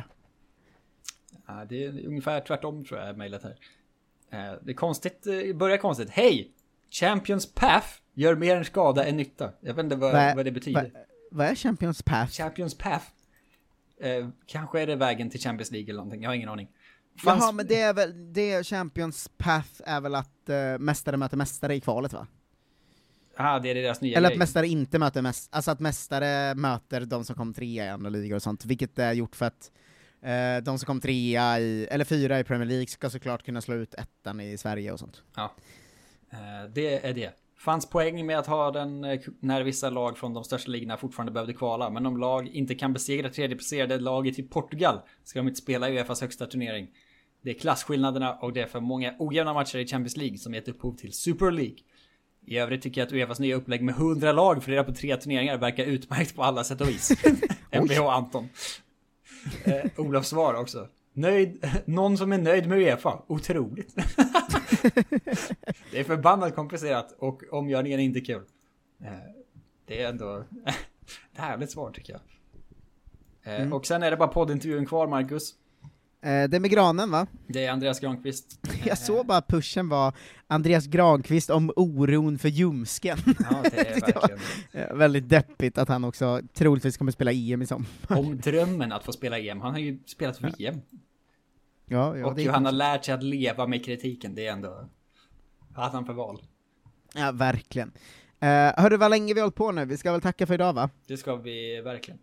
Ja, det är ungefär tvärtom tror jag, mejlet här. Det är konstigt, börjar konstigt. Hej! Champions Path gör mer skada än nytta. Jag vet inte vad det betyder. Vad är Champions Path? Champions Path. Kanske är det vägen till Champions League eller någonting. Jag har ingen aning. Jaha, men det är väl, det Champions Path är väl att mästare möter mästare i kvalet, va? Ja, det är deras nya eller grej. Att mästare inte möter mästare, alltså att mästare möter de som kom 3 i andra ligor och sånt, vilket är gjort för att de som kom 3 eller 4 i Premier League ska såklart kunna slå ut 1:an i Sverige och sånt. Ja, det är det. Fanns poäng med att ha den när vissa lag från de största ligorna fortfarande behövde kvala, men om lag inte kan besegra tredjeplacerade laget i Portugal ska de inte spela i UEFAs högsta turnering. Det är klasskillnaderna och det är för många ojämna matcher i Champions League som gett upphov till Super League. I övrigt tycker jag att UEFAs nya upplägg med 100 lag fördelat på 3 turneringar verkar utmärkt på alla sätt och vis. MBH Anton. Olof svar också. Nöjd, någon som är nöjd med UEFA. Otroligt. Det är förbannat komplicerat och omgörningen är inte kul. Det är ändå det här är härligt svar tycker jag. Och sen är det bara poddintervjun kvar, Marcus. Det är med Granen, va? Det är Andreas Granqvist. Jag såg bara pushen var Andreas Granqvist om oron för ljumsken. Ja, det är verkligen väldigt deppigt att han också troligtvis kommer spela EM i sommar. Om drömmen att få spela EM. Han har ju spelat VM. Ja, och han har lärt sig att leva med kritiken. Det är ändå att han för val. Ja, verkligen. Hörru, vad länge vi har hållit på nu? Vi ska väl tacka för idag, va? Det ska vi verkligen.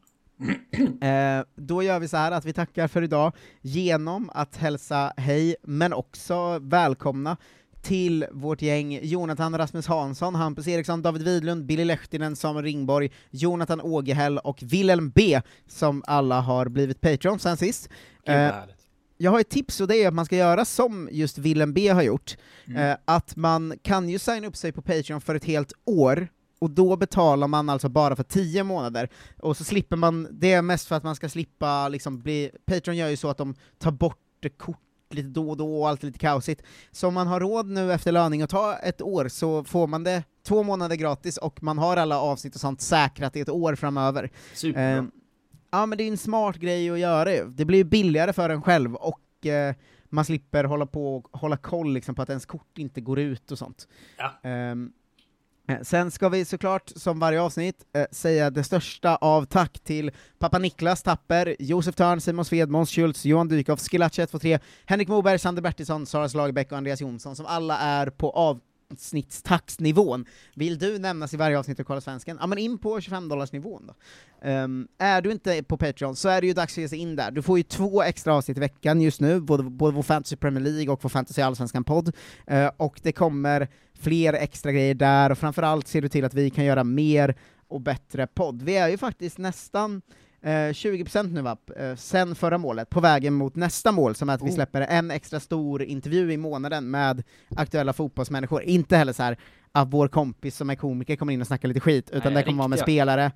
Då gör vi så här att vi tackar för idag genom att hälsa hej, men också välkomna till vårt gäng Jonathan Rasmus Hansson, Hampus Eriksson, David Widlund, Billy Lehtinen, Samuel Ringborg, Jonathan Ågehäll och Wilhelm B, som alla har blivit Patreon sen sist. jag har ett tips, och det är att man ska göra som just Willem B har gjort. Att man kan ju signa upp sig på Patreon för ett helt år, och då betalar man alltså bara för 10 månader. Och så slipper man, det är mest för att man ska slippa liksom bli, Patreon gör ju så att de tar bort kort lite då och då och allt är lite kaosigt. Så om man har råd nu efter löning att ta ett år, så får man det 2 månader gratis, och man har alla avsnitt och sånt säkrat i ett år framöver. Superbra. Ja, men det är en smart grej att göra. Det blir billigare för en själv, och man slipper hålla koll liksom, på att ens kort inte går ut och sånt. Ja. Sen ska vi såklart, som varje avsnitt, säga det största av tack till pappa Niklas Tapper, Josef Törn, Simon Sved, Måns Schultz, Johan Dykhoff, Skillatch 123, Henrik Moberg, Sander Bertilsson, Sara Slagerbäck och Andreas Jonsson, som alla är på avsnittstaxnivån. Vill du nämnas i varje avsnitt av Kolla Svensken? Ja, men in på $25-nivån då. Är du inte på Patreon så är det ju dags att ge sig in där. Du får ju 2 extra avsnitt i veckan just nu, både vår Fantasy Premier League och vår Fantasy Allsvenskan podd, och det kommer fler extra grejer där, och framförallt ser du till att vi kan göra mer och bättre podd. Vi är ju faktiskt nästan 20% nu, va? Sen förra målet, på vägen mot nästa mål, som är att vi släpper en extra stor intervju i månaden med aktuella fotbollsmänniskor. Inte heller så här att vår kompis som är komiker kommer in och snackar lite skit, utan det kommer vara med spelare.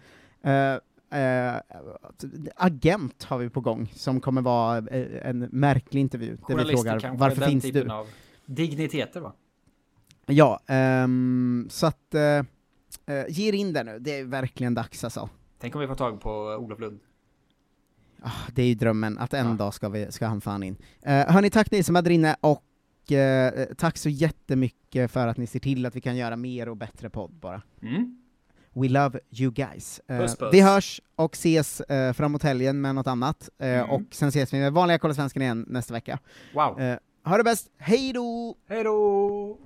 Agent har vi på gång, som kommer vara en märklig intervju där vi frågar varför finns du? Av digniteter, va? Ja, så att ge in där nu, det är verkligen dags alltså. Tänk om vi får tag på Olof Lund. Det är ju drömmen, att en dag ska han fan in. Hörni, tack ni som är där inne, och tack så jättemycket för att ni ser till att vi kan göra mer och bättre podd bara. We love you guys. Puss, puss. Vi hörs och ses framåt helgen med något annat, och sen ses vi med vanliga Kolla Svensken igen nästa vecka. Wow. Ha det bäst, hej då! Hej då!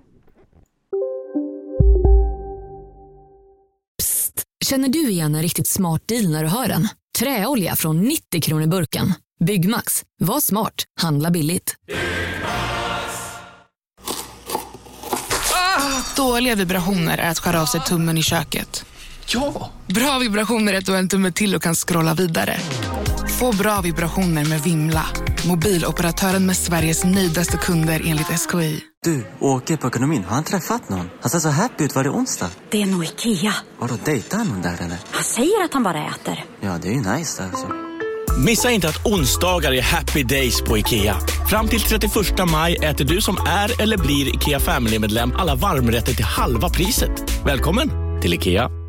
Psst, känner du igen en riktigt smart deal när du hör den? Träolja från 90 kronor burken. Byggmax, var smart, handla billigt. Dåliga vibrationer är att skära av sig tummen i köket. Ja! Bra vibrationer är att du har en tumme till och kan scrolla vidare. Få bra vibrationer med Vimla. Mobiloperatören med Sveriges nöjdaste kunder enligt SKI. Du, åker på ekonomin. Har han träffat någon? Han ser så happy ut. Var det onsdag? Det är nog Ikea. Vadå, dejtar han någon där eller? Han säger att han bara äter. Ja, det är ju nice alltså. Missa inte att onsdagar är happy days på Ikea. Fram till 31 maj äter du som är eller blir Ikea Family-medlem alla varmrätter till halva priset. Välkommen till Ikea.